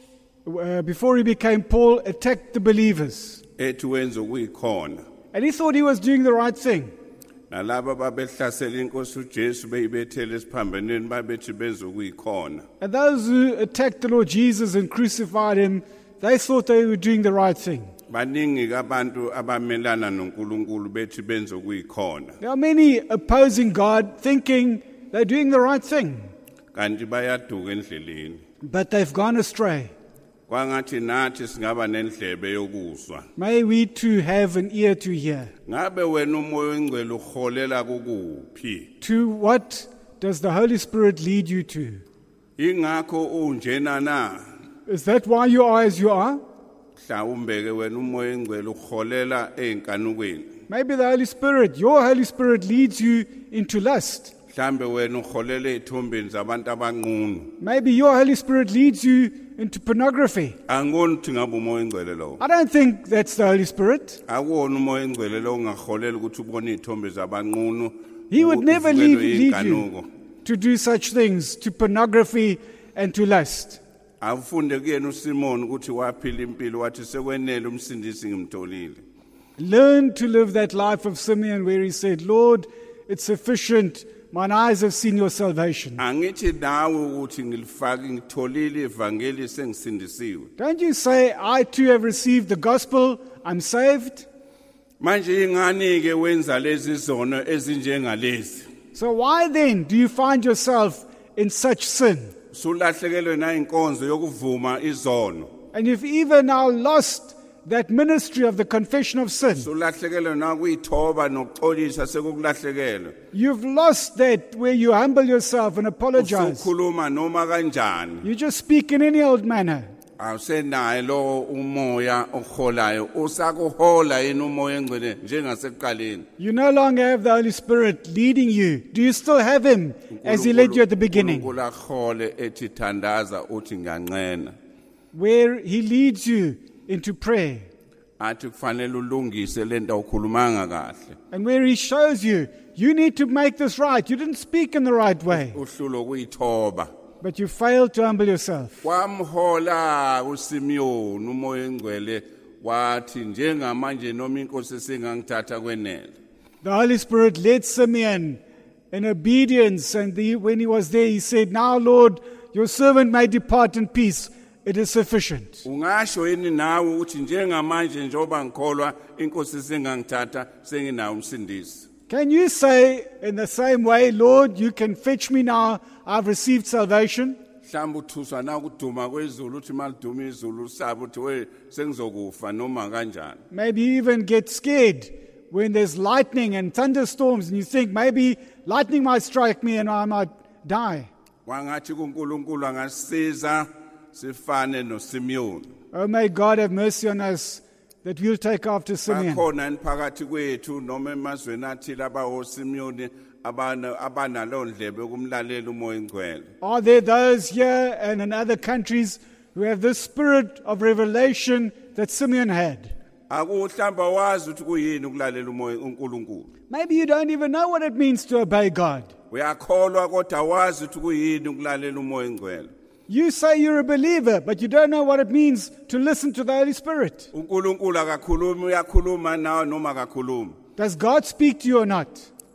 uh, before he became Paul, attacked the believers. Ethi wenza okuyikhona. And he thought he was doing the right thing. Nalabo babehlasela inkosi uJesu beyibethele esiphambaneni babethi benza okuyikhona. And those who attacked the Lord Jesus and crucified him, they thought they were doing the right thing. Baningi abantu abamelana noNkulunkulu bethi benza okuyikhona. There are many opposing God, thinking they're doing the right thing, Kanti bayaduka endleleni. but they've gone astray. Kwangathi nathi singaba nendlebe yokuzwa. May we too have an ear to hear. Ngabe wena umoya engcwele uholela kukuphi? To what does the Holy Spirit lead you to? Ingakho unjena na? Is that why you are as you are? Mhlawumbe ke wena umoya engcwele uholela einkanukweni. Maybe the Holy Spirit, your Holy Spirit leads you into lust. Mhlambe wena uholela ezithombeni zabantu abanqunu. Maybe your Holy Spirit leads you into pornography. Angiboni ukuthi ngabe umoya engcwele lo. I don't think that's the Holy Spirit. Akuwona umoya engcwele lo ungaholela ukuthi ubone izithombe zabanqunu. He would never uvulelwe lead, lead iy'nkanuko. you to do such things, to pornography and to lust. Afunde kuyena uSimon ukuthi waphila impilo wathi sekwenele umsindisi ngimtholile. Learn to live that life of Simeon where he said, Lord, it's sufficient. Mine eyes have seen your salvation. Angithi nawe ukuthi ngilifake ngitholile ivangeli sengisindisiwe. Don't you say, I too have received the gospel, I'm saved. Manje ingani ke wenza lezi zono ezinjengalezi? So why then do you find yourself in such sin? Sulahlekelwe na inkonzo yokuvuma izono. And you've even now lost that ministry of the confession of sin. Sulahlekelwe na kuyithoba nokuxolisa sekukulahlekele. You've lost that where you humble yourself and apologize. Usukhuluma noma kanjani. You just speak in any old manner. Awusenayo lo umoya oholayo usakuhola yini umoya engcwele njengasekuqaleni. You no longer have the Holy Spirit leading you. Do you still have him as he led you at the beginning? uNkulunkulu akhole ethi thandaza uthi ngiyanqena. Where he leads you into prayer. Athi kufanele ulungise lento awukhulumanga kahle. And where he shows you, you need to make this right. You didn't speak in the right way, Uhlulo kuyithoba. but you failed to humble yourself. Kwamhola uSimiyoni umoya engcwele wathi njengamanje noma inkosi singangithatha kwenele. The Holy Spirit led Simeon in obedience, and the, when he was there, he said, Now, Lord, your servant may depart in peace. It is sufficient. Ungasho yini nawe uthi njengamanje njoba ngikholwa inkosi singangithatha senginawo umsindisi. Can you say in the same way, Lord, you can fetch me now, I've received salvation? Mhlawumbe uthuswa na ukuduma kwezulu uthi maliduma izulu usabe uthi we sengizokufa noma kanjani. Maybe you even get scared when there's lightning and thunderstorms and you think maybe lightning might strike me and I might die. Wangathi kuNkulunkulu angasiza sifane noSimiyoni. Oh, may God have mercy on us that we'll take after Simeon. Bakhona phakathi kwethu noma emazweni athile abawoSimiyoni abana abanalo ndlebe ukumlalela umoya engcwele. Are there those here and in other countries who have this spirit of revelation that Simeon had? Akuhlamba wazi ukuthi kuyini ukulalela umoya uNkulunkulu. Maybe you don't even know what it means to obey God. Uyakholwa kodwa wazi ukuthi kuyini ukulalela umoya engcwele. You say you're a believer, but you don't know what it means to listen to the Holy Spirit. uNkulunkulu akakhuluma uyakhuluma nawe noma akakhuluma. Does God speak to you or not?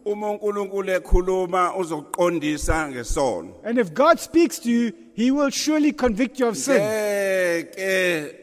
uma uNkulunkulu ekhuluma uzokuqondisa ngesono. And if God speaks to you, He will surely convict you of sin. Ngeke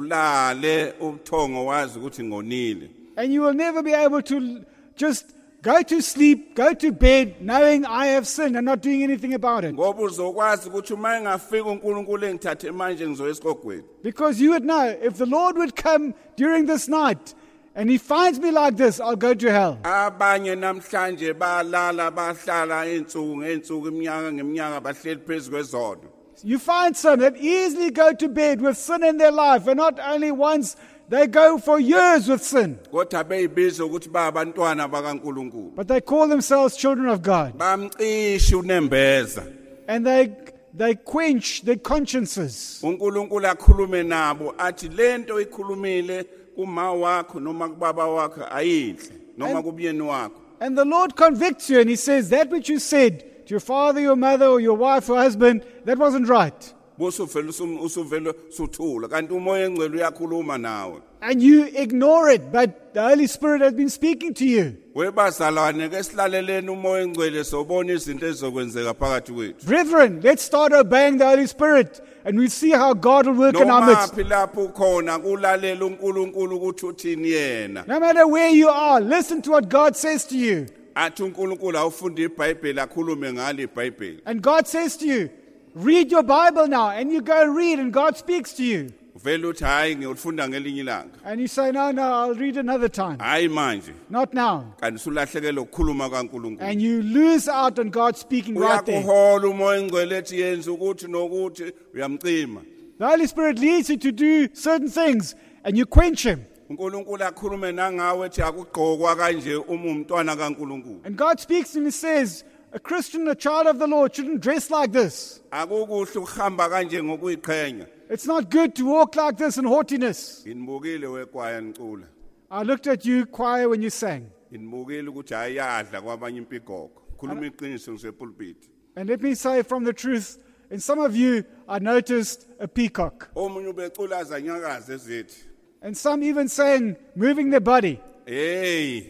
uzulale ubuthongo wazi ukuthi ngonile. And you will never be able to just go to sleep, go to bed, knowing I have sinned and not doing anything about it. Ngoba uzokwazi ukuthi uma engafika uNkulunkulu engithathe manje ngizoya esiqogweni. Because you would know, if the Lord would come during this night, and He finds me like this, I'll go to hell. Abanye namhlanje balala bahlala insuku ngeensuku iminyaka ngeminyaka bahleli phezulu kwezono. You find some that easily go to bed with sin in their life, and not only once, they go for years with sin. Kodwa beyibiza ukuthi ba abantwana bakaNkulunkulu. But they call themselves children of God. Bamcisha unembeza. And they they quench their consciences. uNkulunkulu akhulume nabo athi lento ikhulumile kuma wakho noma kubaba wakho ayihle noma kubuyeni wakho. And the Lord convicts you and He says, that which you said to your father, your mother, or your wife or husband, that wasn't right. Bosuvela usuvela suthula kanti umoya engcwele uyakhuluma nawe. And you ignore it, but the Holy Spirit has been speaking to you. Webazalwane ke silaleleni umoya engcwele sobona izinto ezizokwenzeka phakathi kwethu. Brethren, let's start obeying the Holy Spirit and we'll see how God will work in our midst. Noma lapho khona kulalela uNkulunkulu ukuthi uthini yena. No matter where you are, listen to what God says to you. Athi uNkulunkulu awufunda iBhayibheli akhulume ngalo iBhayibheli. And God says to you, read your Bible now, and you go read and God speaks to you. Vele uthi hayi ngiyofunda ngelinye ilanga. And you say, no, no, I'll read another time. Hayi manje. Not now. Kanti sulahlekela ukukhuluma kaNkulunkulu. And you lose out on God speaking right there. Uyakuhola umoya engcwele ethi yenza ukuthi nokuthi uyamcima. The Holy Spirit leads you to do certain things and you quench Him. uNkulunkulu akhulume nangawe ethi akugqokwa kanje uma umntwana kaNkulunkulu. And God speaks to him and says, a Christian, a child of the Lord, shouldn't dress like this. Akukuhle ukuhamba kanje ngokuyiqhenya. It's not good to walk like this in haughtiness. Inibukile wekwaya nicula. I looked at you, choir, when you sang. Inibukile ukuthi ayadla kwabanye impigoko. Khuluma iqiniso ngisepulpit. And let me say from the truth, in some of you, I noticed a peacock. Omunye ubeculaza nyakaze ezithi. And some even saying, moving their body. Hey.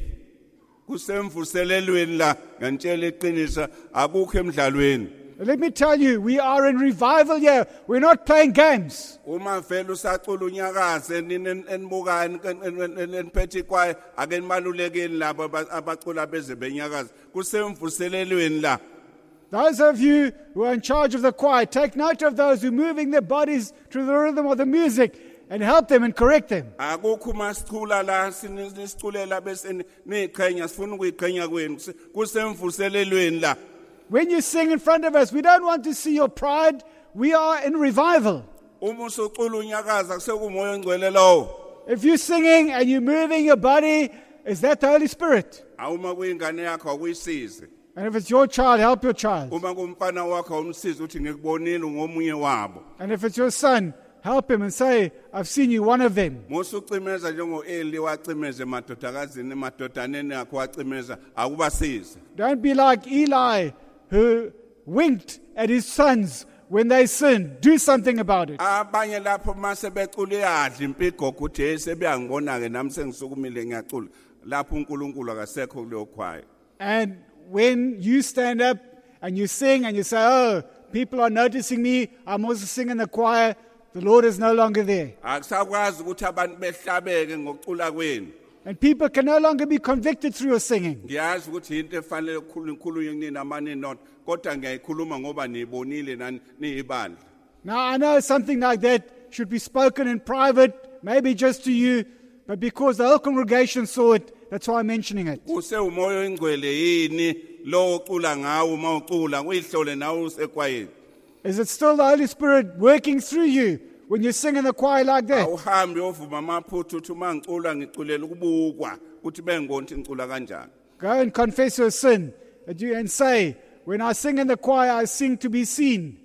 Kusemvuselelweni la ngantshela iqiniso akukho emidlalweni. Let me tell you, we are in revival here. We're not playing games. Uma vele usacula unyakaze enibukani eniphethe ikwaya ake nibalulekeni labo abacula beze benyakaze. Kusemvuselelweni la. Those of you who are in charge of the choir, take note of those who are moving their bodies to the rhythm of the music and help them and correct them. Akukho masicula la sinisiculela bese niqhenya sifuna ukuyiqhenya kwenu kusemvuselelweni la. When you sing in front of us, we don't want to see your pride. We are in revival. Uma usucula unyakaza kusekumoya engcwele lowo. If you're singing and you're moving your body, is that the Holy Spirit? Awuma kuyingane yakho akuyisize. And if it's your child, help your child. Uma kumfana wakho umsize uthi ngikubonile ngomunye wabo. And if it's your son, help him and say, I've seen you, one of them. Musucimeza njengo Eli wacimeza emadodakazini emadodaneni akho wacimeza akubasize. Don't be like Eli, who winked at his sons when they sinned. Do something about it. Abanye lapho mase becula yadla impigoko uthi sebeyangibona ke nami sengisukumile ngiyacula. Lapho uNkulunkulu akasekho kuleyo choir. And when you stand up and you sing and you say, oh, people are noticing me, I'm also singing the choir, the Lord is no longer there. Akusakwazi ukuthi abantu behlabeke ngokucula kwenu. And people can no longer be convicted through your singing. Ngiyazi ukuthi into efanele ukukhulunywe kunina amani not kodwa ngiyayikhuluma ngoba niyibonile nani niyibandla. Now I know something like that should be spoken in private, maybe just to you, but because the whole congregation saw it, that's why I'm mentioning it. Use umoya engcwele yini lo ocula ngawo uma ucula uyihlole nawe usekwayeni. Is it still the Holy Spirit working through you when you sing in the choir like that? Awuhambe ovuma amaphuthu uthi uma ngicula ngiculela ukubukwa ukuthi bengonthi ngicula kanjani. Go and confess your sin that you, and say, when I sing in the choir, I sing to be seen.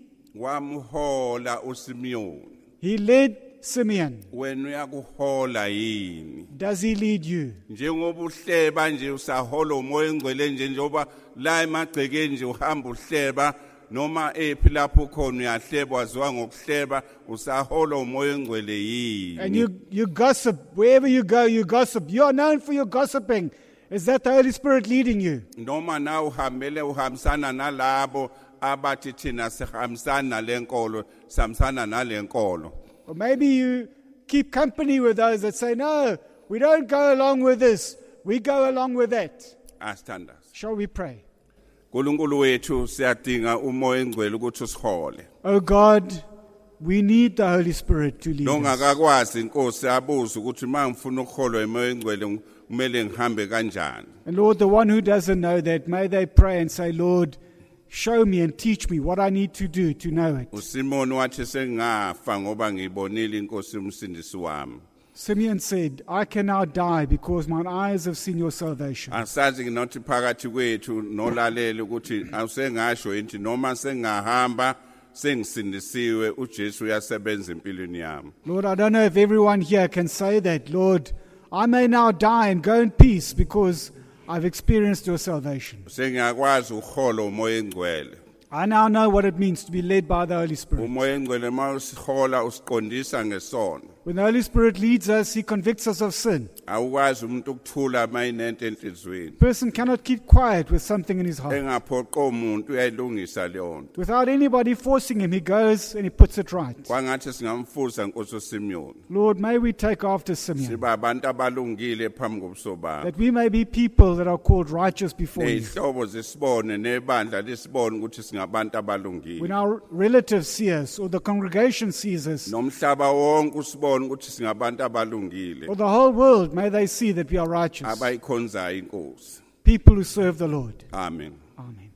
Wamhola uSimeon. He led Simeon. Wena uyakuhola yini? Does he lead you? Njengoba uhleba nje usahola umoya engcwele nje njengoba la emagcekeni nje uhamba uhleba noma ephi lapho khona uyahleba waziwa ngokuhleba usahola umoya engcwele yini? And you, you gossip. Wherever you go, you gossip. You are known for your gossiping. Is that the Holy Spirit leading you? noma na uhambele uhambisana nalabo abathi thina sihambisana nalenkolo samsana nalenkolo. Or maybe you keep company with those that say, no, we don't go along with this, we go along with that. Asithandaze. Shall we pray? Nkulunkulu wethu siyadinga umoya engcwele ukuthi usihole. Oh God, we need the Holy Spirit to lead us. Nongakakwazi inkosi abuza ukuthi mangifuna ukuholwa emoya engcwele kumele ngihambe kanjani. And Lord, the one who doesn't know that, may they pray and say, Lord, show me and teach me what I need to do to know it. uSimon wathi sengafa ngoba ngibonile inkosi umsindisi wami. Simeon said, I can now die because mine eyes have seen your salvation. Asazi nginothi phakathi kwethu nolalele ukuthi awusengasho yini noma sengahamba sengisindisiwe uJesu uyasebenza empilweni yami. Lord, I don't know if everyone here can say that, Lord, I may now die and go in peace because I've experienced your salvation. Sengiyakwazi ukuhola umoya engcwele. I now know what it means to be led by the Holy Spirit. Umoya engcwele mawusihola usiqondisa ngesono. When the Holy Spirit leads us, He convicts us of sin. Awukwazi umuntu ukuthula mayinento enhlizweni. A person cannot keep quiet with something in his heart. Engaphoqa umuntu uyayilungisa leyo nto. Without anybody forcing him, he goes and he puts it right. Kwangathi singamfuza Nkosi uSimeon. Lord, may we take after Simeon, Siba abantu abalungile phambi kobuso bakho. that we may be people that are called righteous before you. Nezihlobo zisibone nebandla lisibone ukuthi singabantu When abalungile. our relatives see us or the congregation sees us, Nomhlaba wonke usibone ukuthi singabantu abalungile. or the whole world, may they see that we are righteous, Abayikhonzayo inkosi. people who serve the Lord. Amen. Amen.